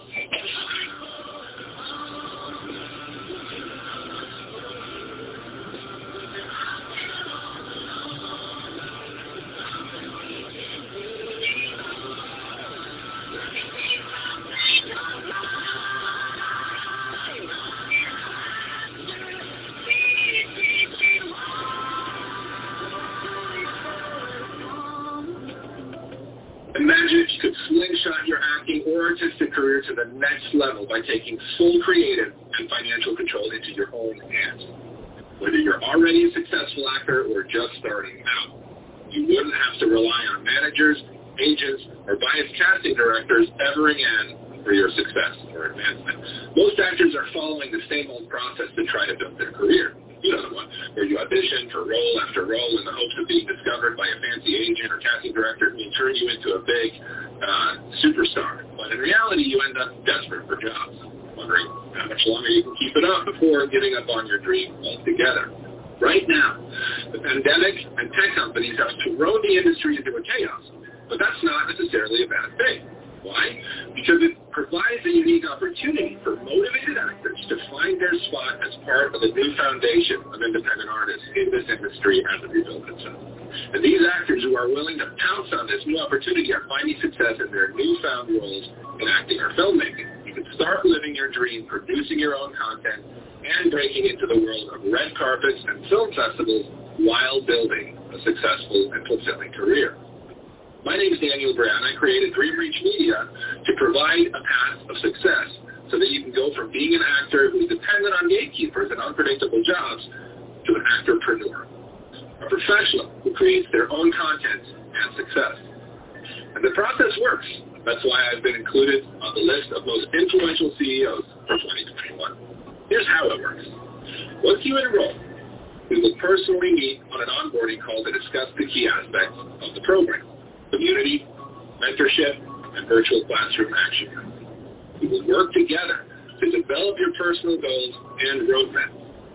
Speaker 3: Imagine if you could slingshot your acting or artistic career to the next level by taking full creative and financial control into your own hands. Whether you're already a successful actor or just starting out, you wouldn't have to rely on managers, agents, or biased casting directors ever again for your success or advancement. Most actors are following the same old process to try to build their career. You know the one, where you audition for role after role in the hopes of being discovered by a fancy agent or casting director who will turn you into a big uh, superstar. But in reality, you end up desperate for jobs, wondering how much longer you can keep it up before giving up on your dream altogether. Right now, the pandemic and tech companies have thrown the industry into a chaos, but that's not necessarily a bad thing. Why? Because it provides a unique opportunity for motivated actors to find their spot as part of the new foundation of independent artists in this industry as it rebuilds itself. And these actors who are willing to pounce on this new opportunity are finding success in their newfound roles in acting or filmmaking. You can start living your dream, producing your own content, and breaking into the world of red carpets and film festivals while building a successful and fulfilling career. My name is Daniel Brown. I created Dream Reach Media to provide a path of success so that you can go from being an actor who is dependent on gatekeepers and unpredictable jobs to an actorpreneur, a professional who creates their own content and success. And the process works. That's why I've been included on the list of most influential C E Os for twenty twenty-one. Here's how it works. Once you enroll, we will personally meet on an onboarding call to discuss the key aspects of the program: community, mentorship, and virtual classroom action. We will work together to develop your personal goals and roadmap.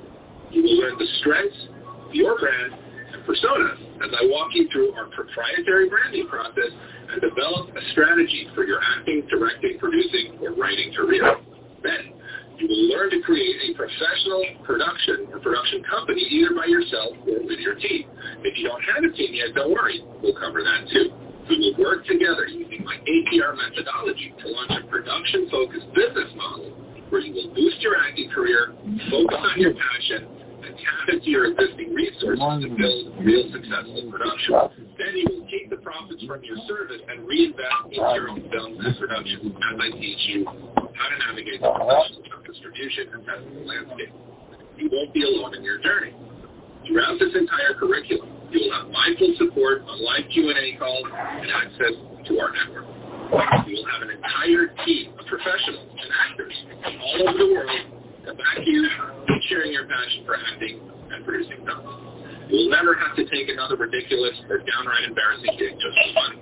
Speaker 3: You will learn the strengths of your brand and personas as I walk you through our proprietary branding process and develop a strategy for your acting, directing, producing, or writing career. Then, you will learn to create a professional production or production company either by yourself or with your team. If you don't have a team yet, don't worry. We'll cover that too. We will work together using my A P R methodology to launch a production-focused business model where you will boost your acting career, focus on your passion, and tap into your existing resources to build real successful production. Then you will take the profits from your service and reinvest in your own films and productions as I teach you how to navigate the professional film distribution and festival landscape. You won't be alone in your journey. Throughout this entire curriculum, you will have my full support on live Q and A calls and access to our network. You will have an entire team of professionals and actors from all over the world to back you in sharing your passion for acting and producing films. You will never have to take another ridiculous or downright embarrassing gig just for fun.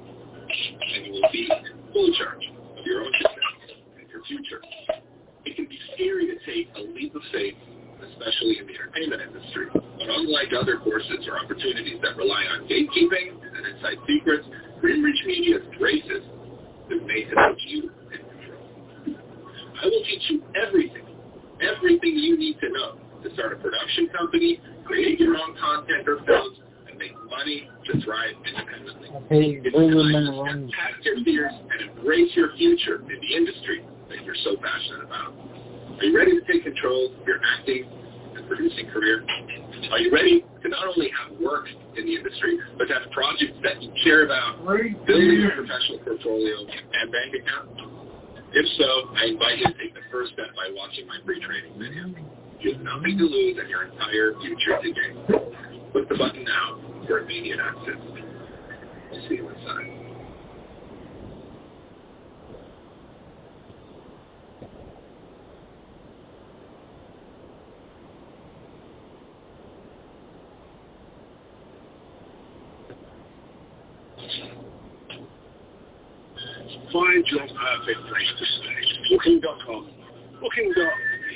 Speaker 3: And you will be in full charge of your own success and your future. It can be scary to take a leap of faith, especially in the entertainment industry. But unlike other courses or opportunities that rely on gatekeeping and inside secrets, Dream Reach Media embraces is made to put you in control. I will teach you everything, everything you need to know to start a production company, create your own content or films, and make money to thrive independently.
Speaker 2: Hey,
Speaker 3: it's time to past your fears and embrace your future in the industry that you're so passionate about. Are you ready to take control of your acting and producing career? Are you ready to not only have work in the industry, but to have projects that you care about, building a professional portfolio and bank account? If so, I invite you to take the first step by watching my free training video. You have nothing to lose and your entire future to gain. Click the button now for immediate access. I'll see you inside. Find your perfect place to stay. Booking dot com. Booking dot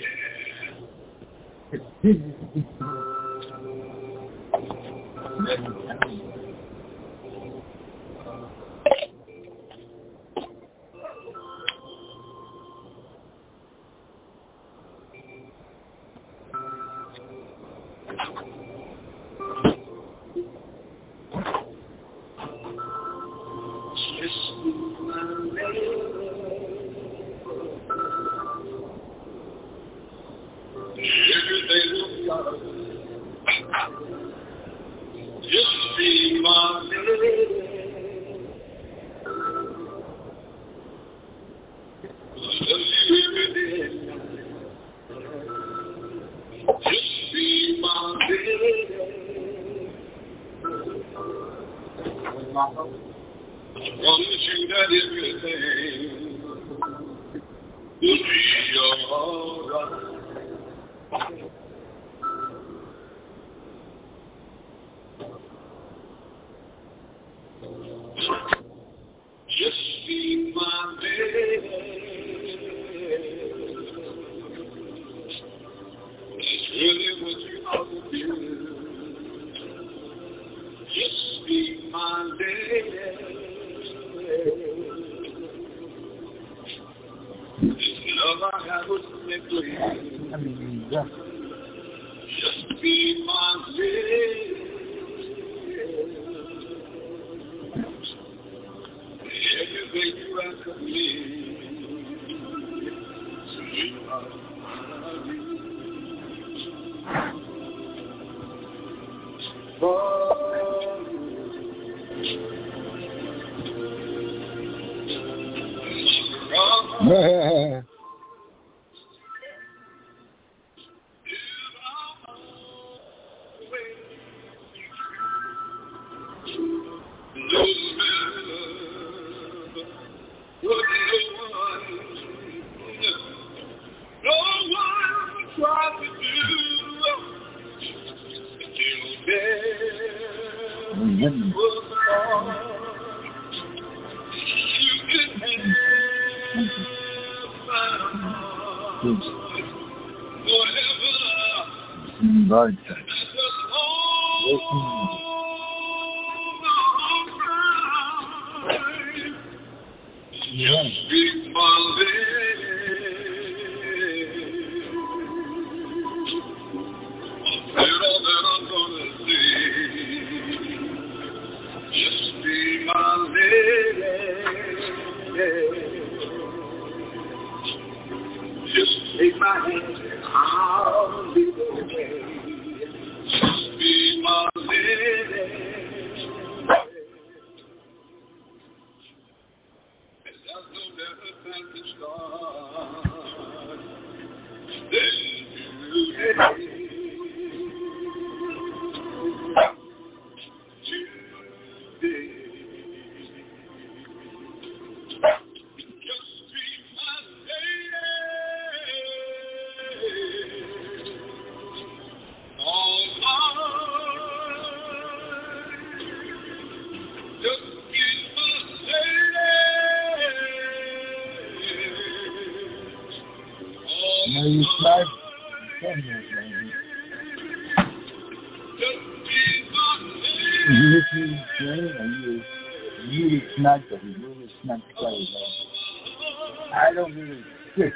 Speaker 2: I don't give a shit.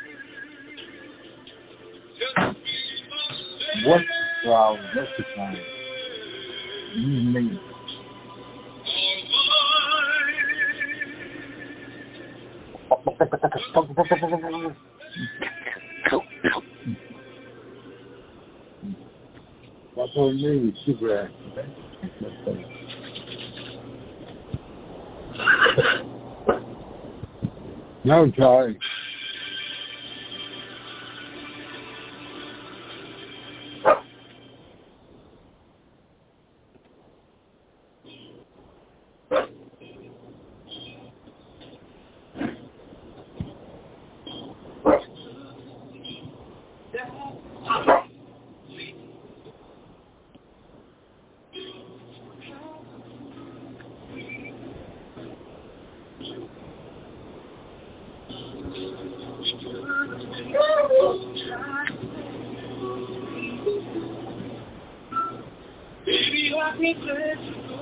Speaker 2: What's the problem? What's the problem? You me. for me, super. No, Charlie.
Speaker 6: Baby, I can't let you go.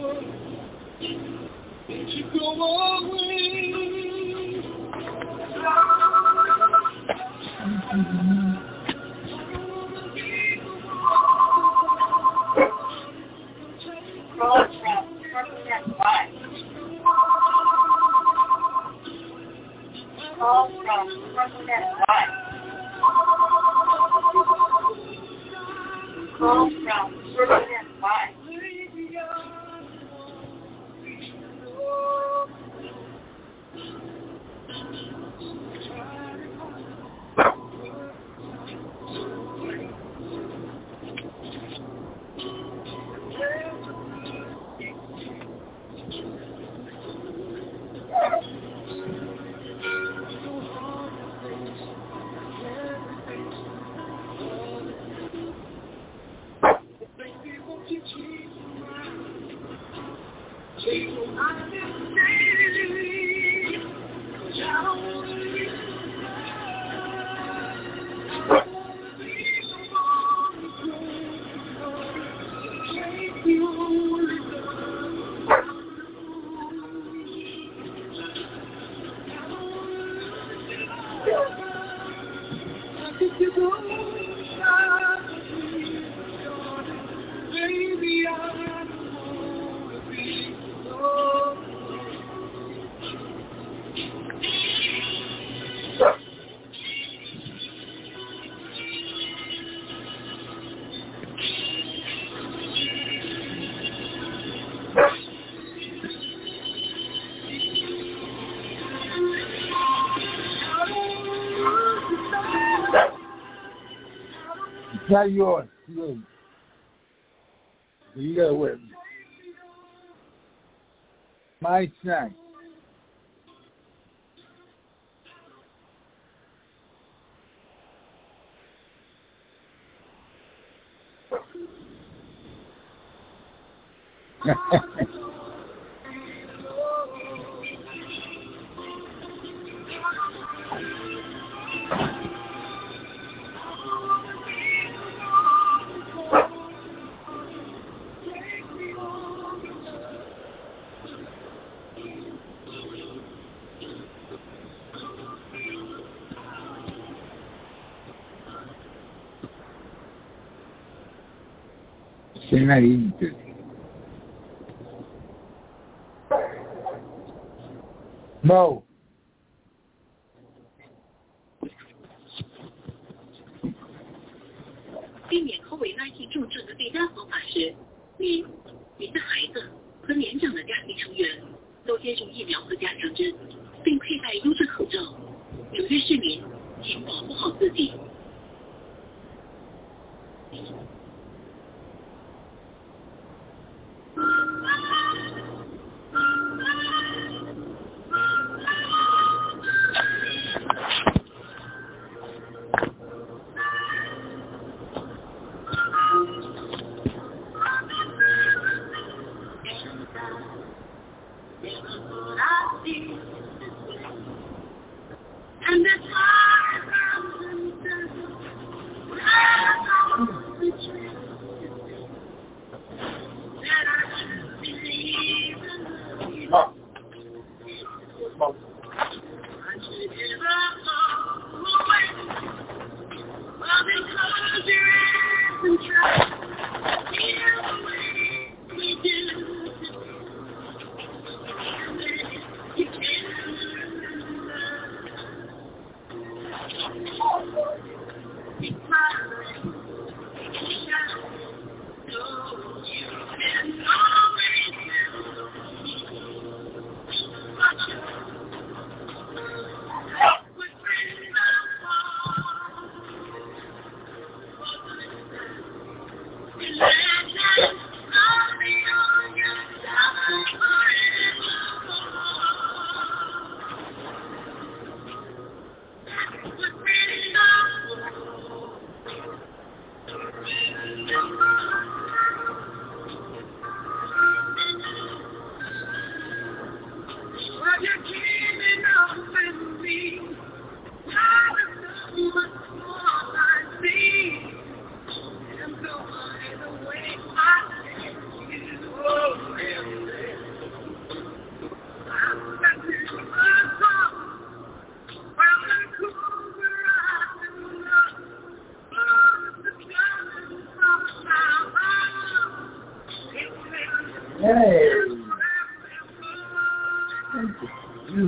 Speaker 6: Let you go away.
Speaker 7: Call from Permanent Life. Call from Permanent Life. Call from Permanent Life.
Speaker 2: It's not yours. You, you got to wait. My snack. Señorita. No.
Speaker 4: 避免 COVID 十九 重症的最佳方法是：您、您的孩子和年长的家庭成员都接种疫苗和加强针，并佩戴优质口罩。纽约市民，请保护好自己。And that's You can't
Speaker 2: Hey. Thank you.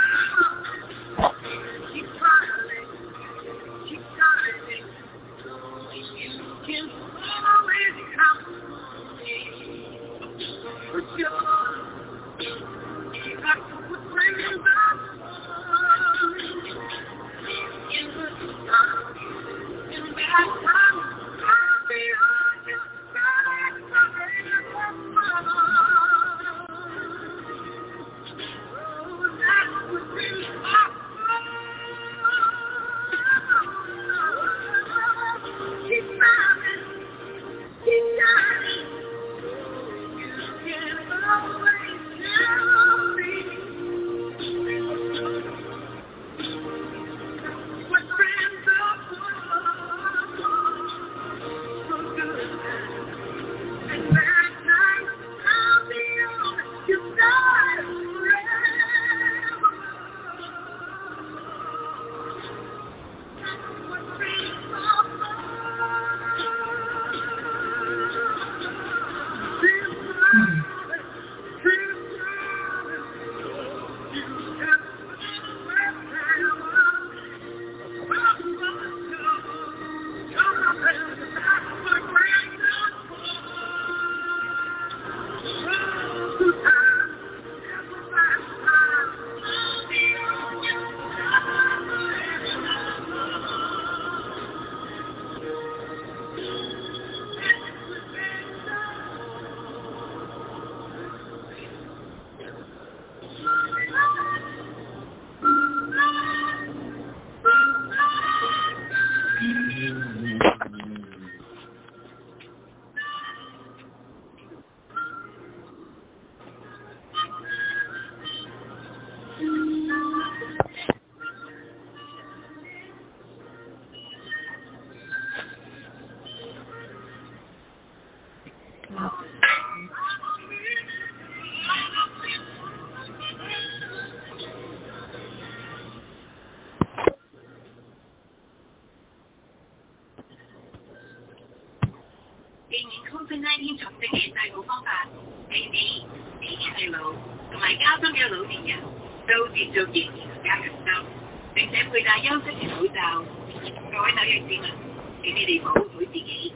Speaker 4: COVID 十九 重症嘅制度方法，你哋你係老同埋家中嘅老年人都接種疫苗加強針，並且佩戴優質嘅口罩。各位紐約市民，請你哋保護好自己。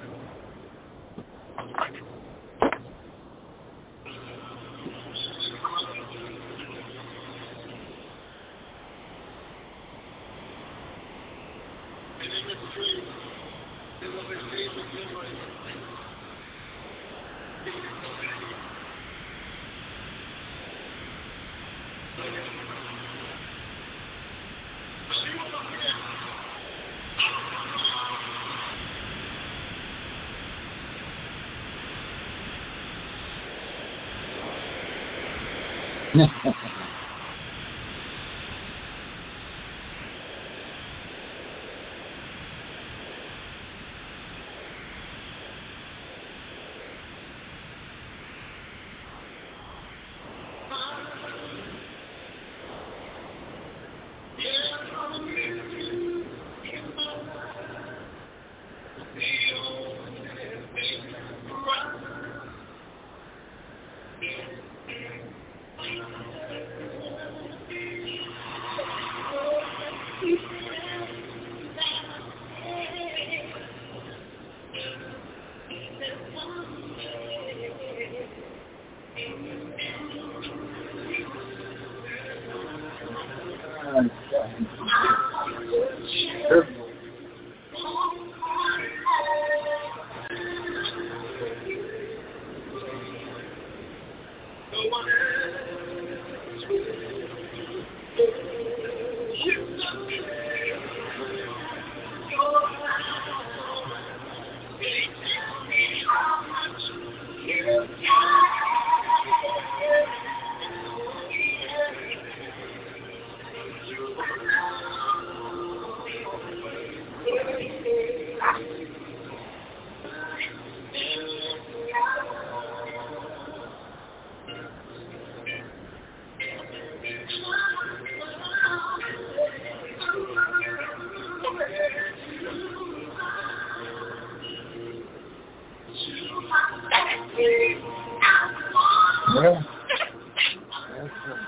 Speaker 2: Yeah. That's right.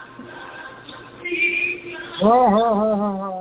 Speaker 2: Oh, ho, ho, ho, ho.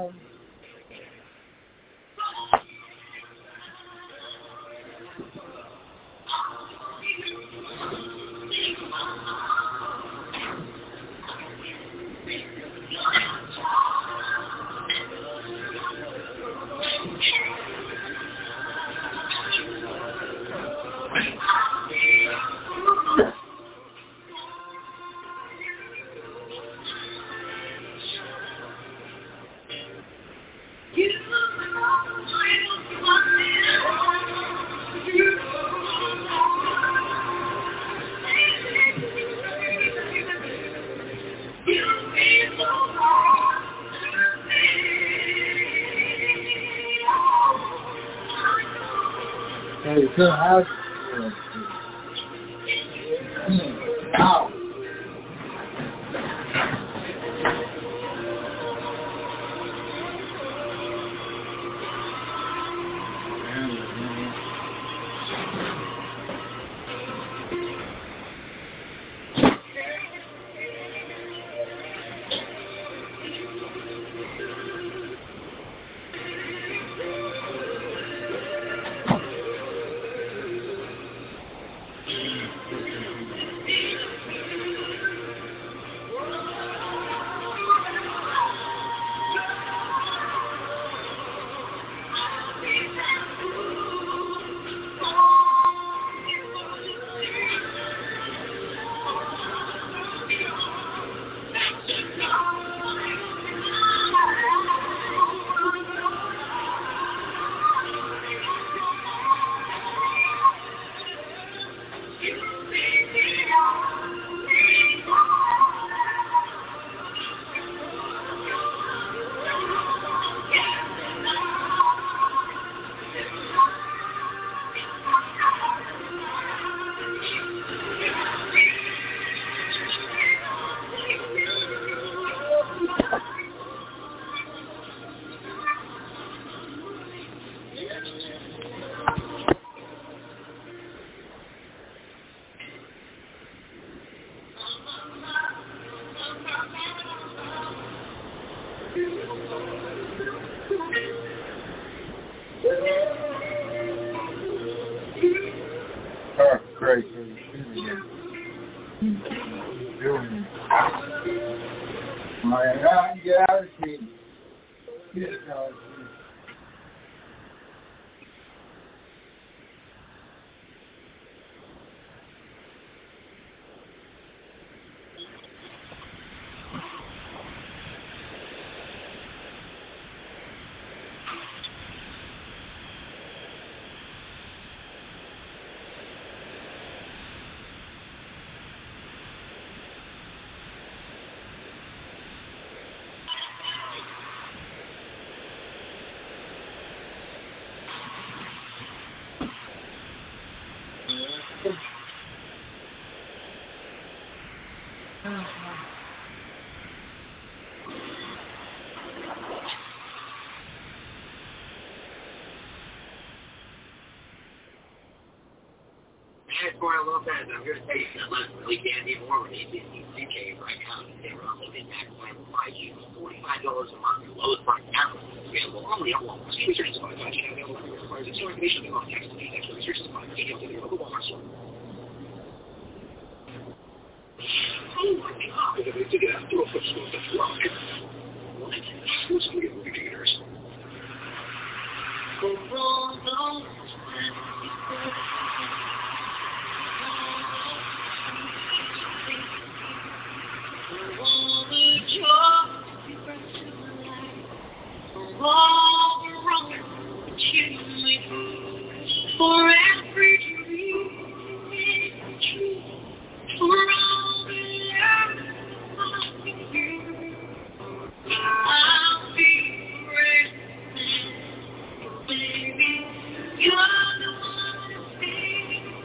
Speaker 2: Hey, so how's Ow. Oh, great. My God, get out of here. Get out of here.
Speaker 5: For a little bit, I'm going to tell you that Leslie Candy Moore when he did U K right now. They were on the mid-max plan with five G for forty-five dollars a month, the lowest price ever. Available only at Walmart. See research spot. China available everywhere. Requires a certain information to contact the next research spot. Details in your local Walmart store. Oh my God! They're going to get out to a footstool that's wrong. What? Who's going to get movie theaters?
Speaker 6: For every dream, for all the love of you, I'll be grateful, baby. You're the one who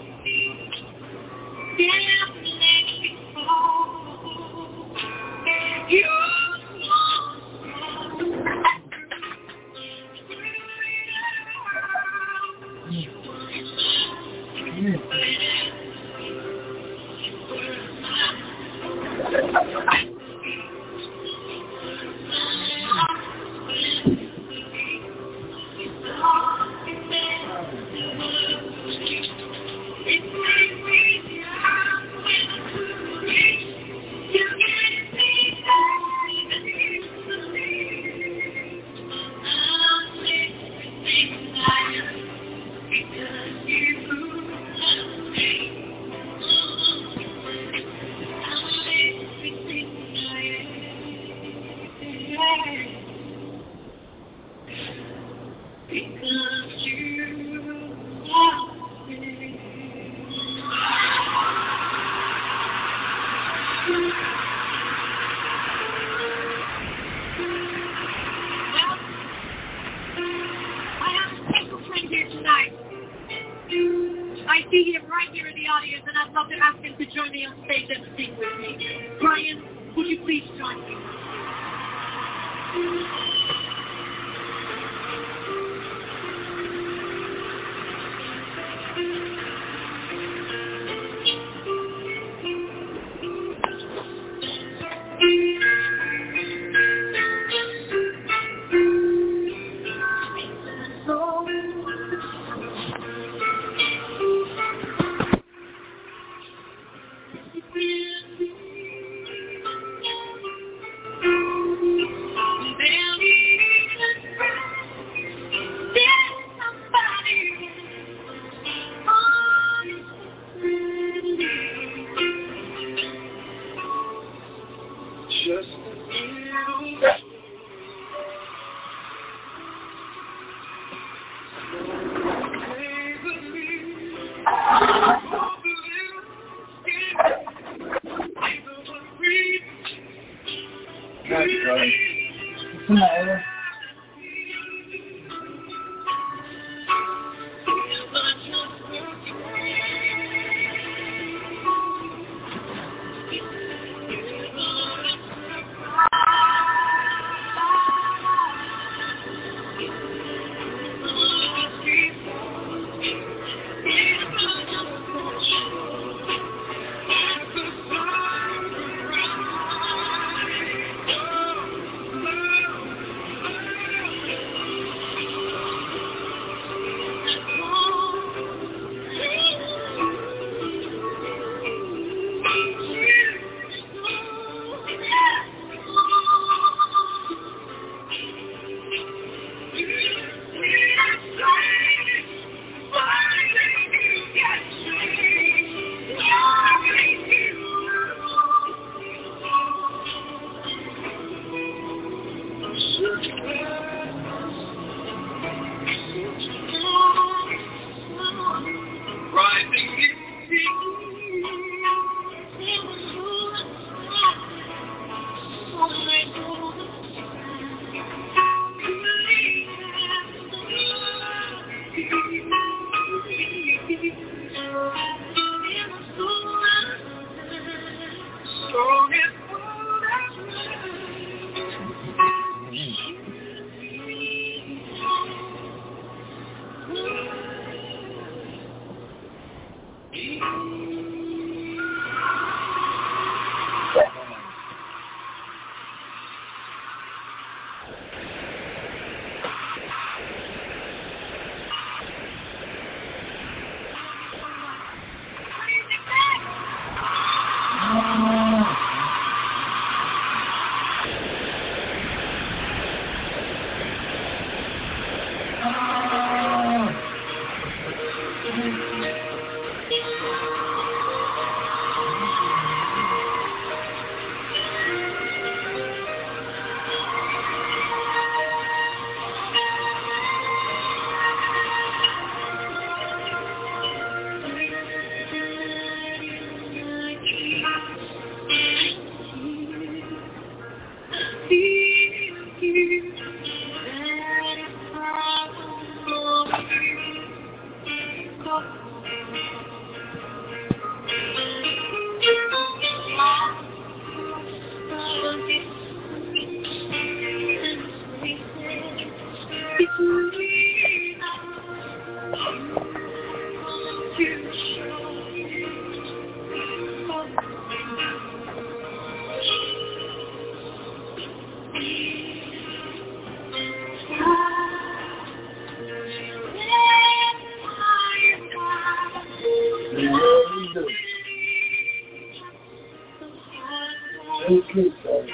Speaker 2: Okay, sorry.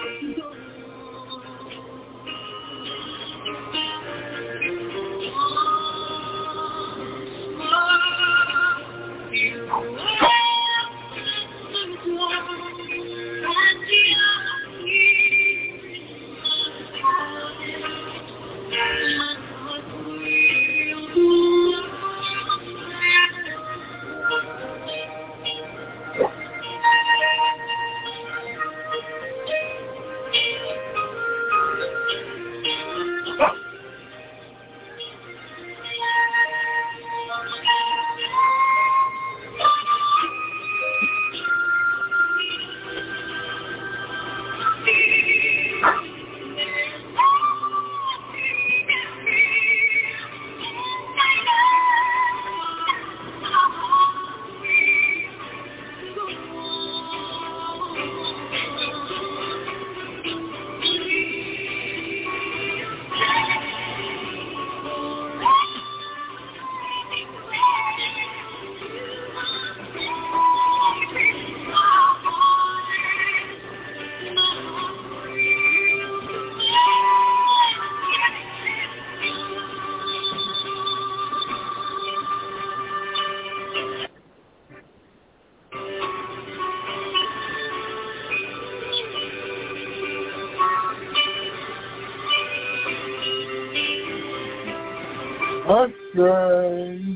Speaker 2: That's right.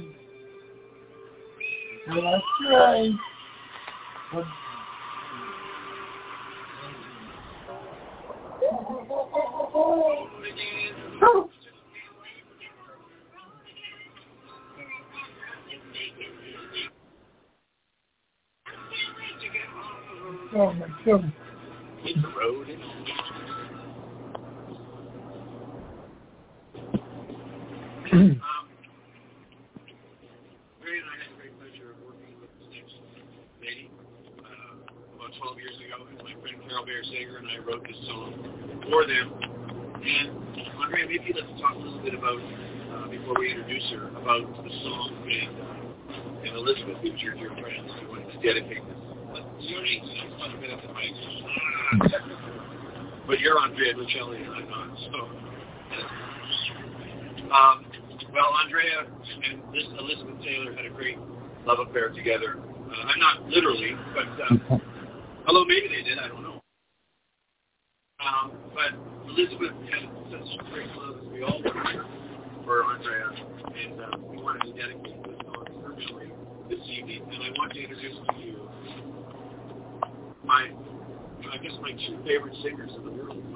Speaker 2: That's right. Oh my goodness.
Speaker 3: In the road. um, Mary and I had the great pleasure of working with this next lady uh, about twelve years ago. My friend Carol Bear Sager and I wrote this song for them. And Andrea, maybe let's talk a little bit about, uh, before we introduce her, about the song and, uh, and Elizabeth, who's your dear friend, who wanted to dedicate this. Your name sounds a bit at the mic. But you're Andrea Bocelli and I'm not, so. Um, well, Andrea and this Elizabeth Taylor had a great love affair together. Uh, not literally, but uh, although maybe they did, I don't know. Um, but Elizabeth had such great love, as we all do, for Andrea, and uh, we wanted to dedicate this song virtually this evening. And I want to introduce to you my, I guess, my two favorite singers in the world.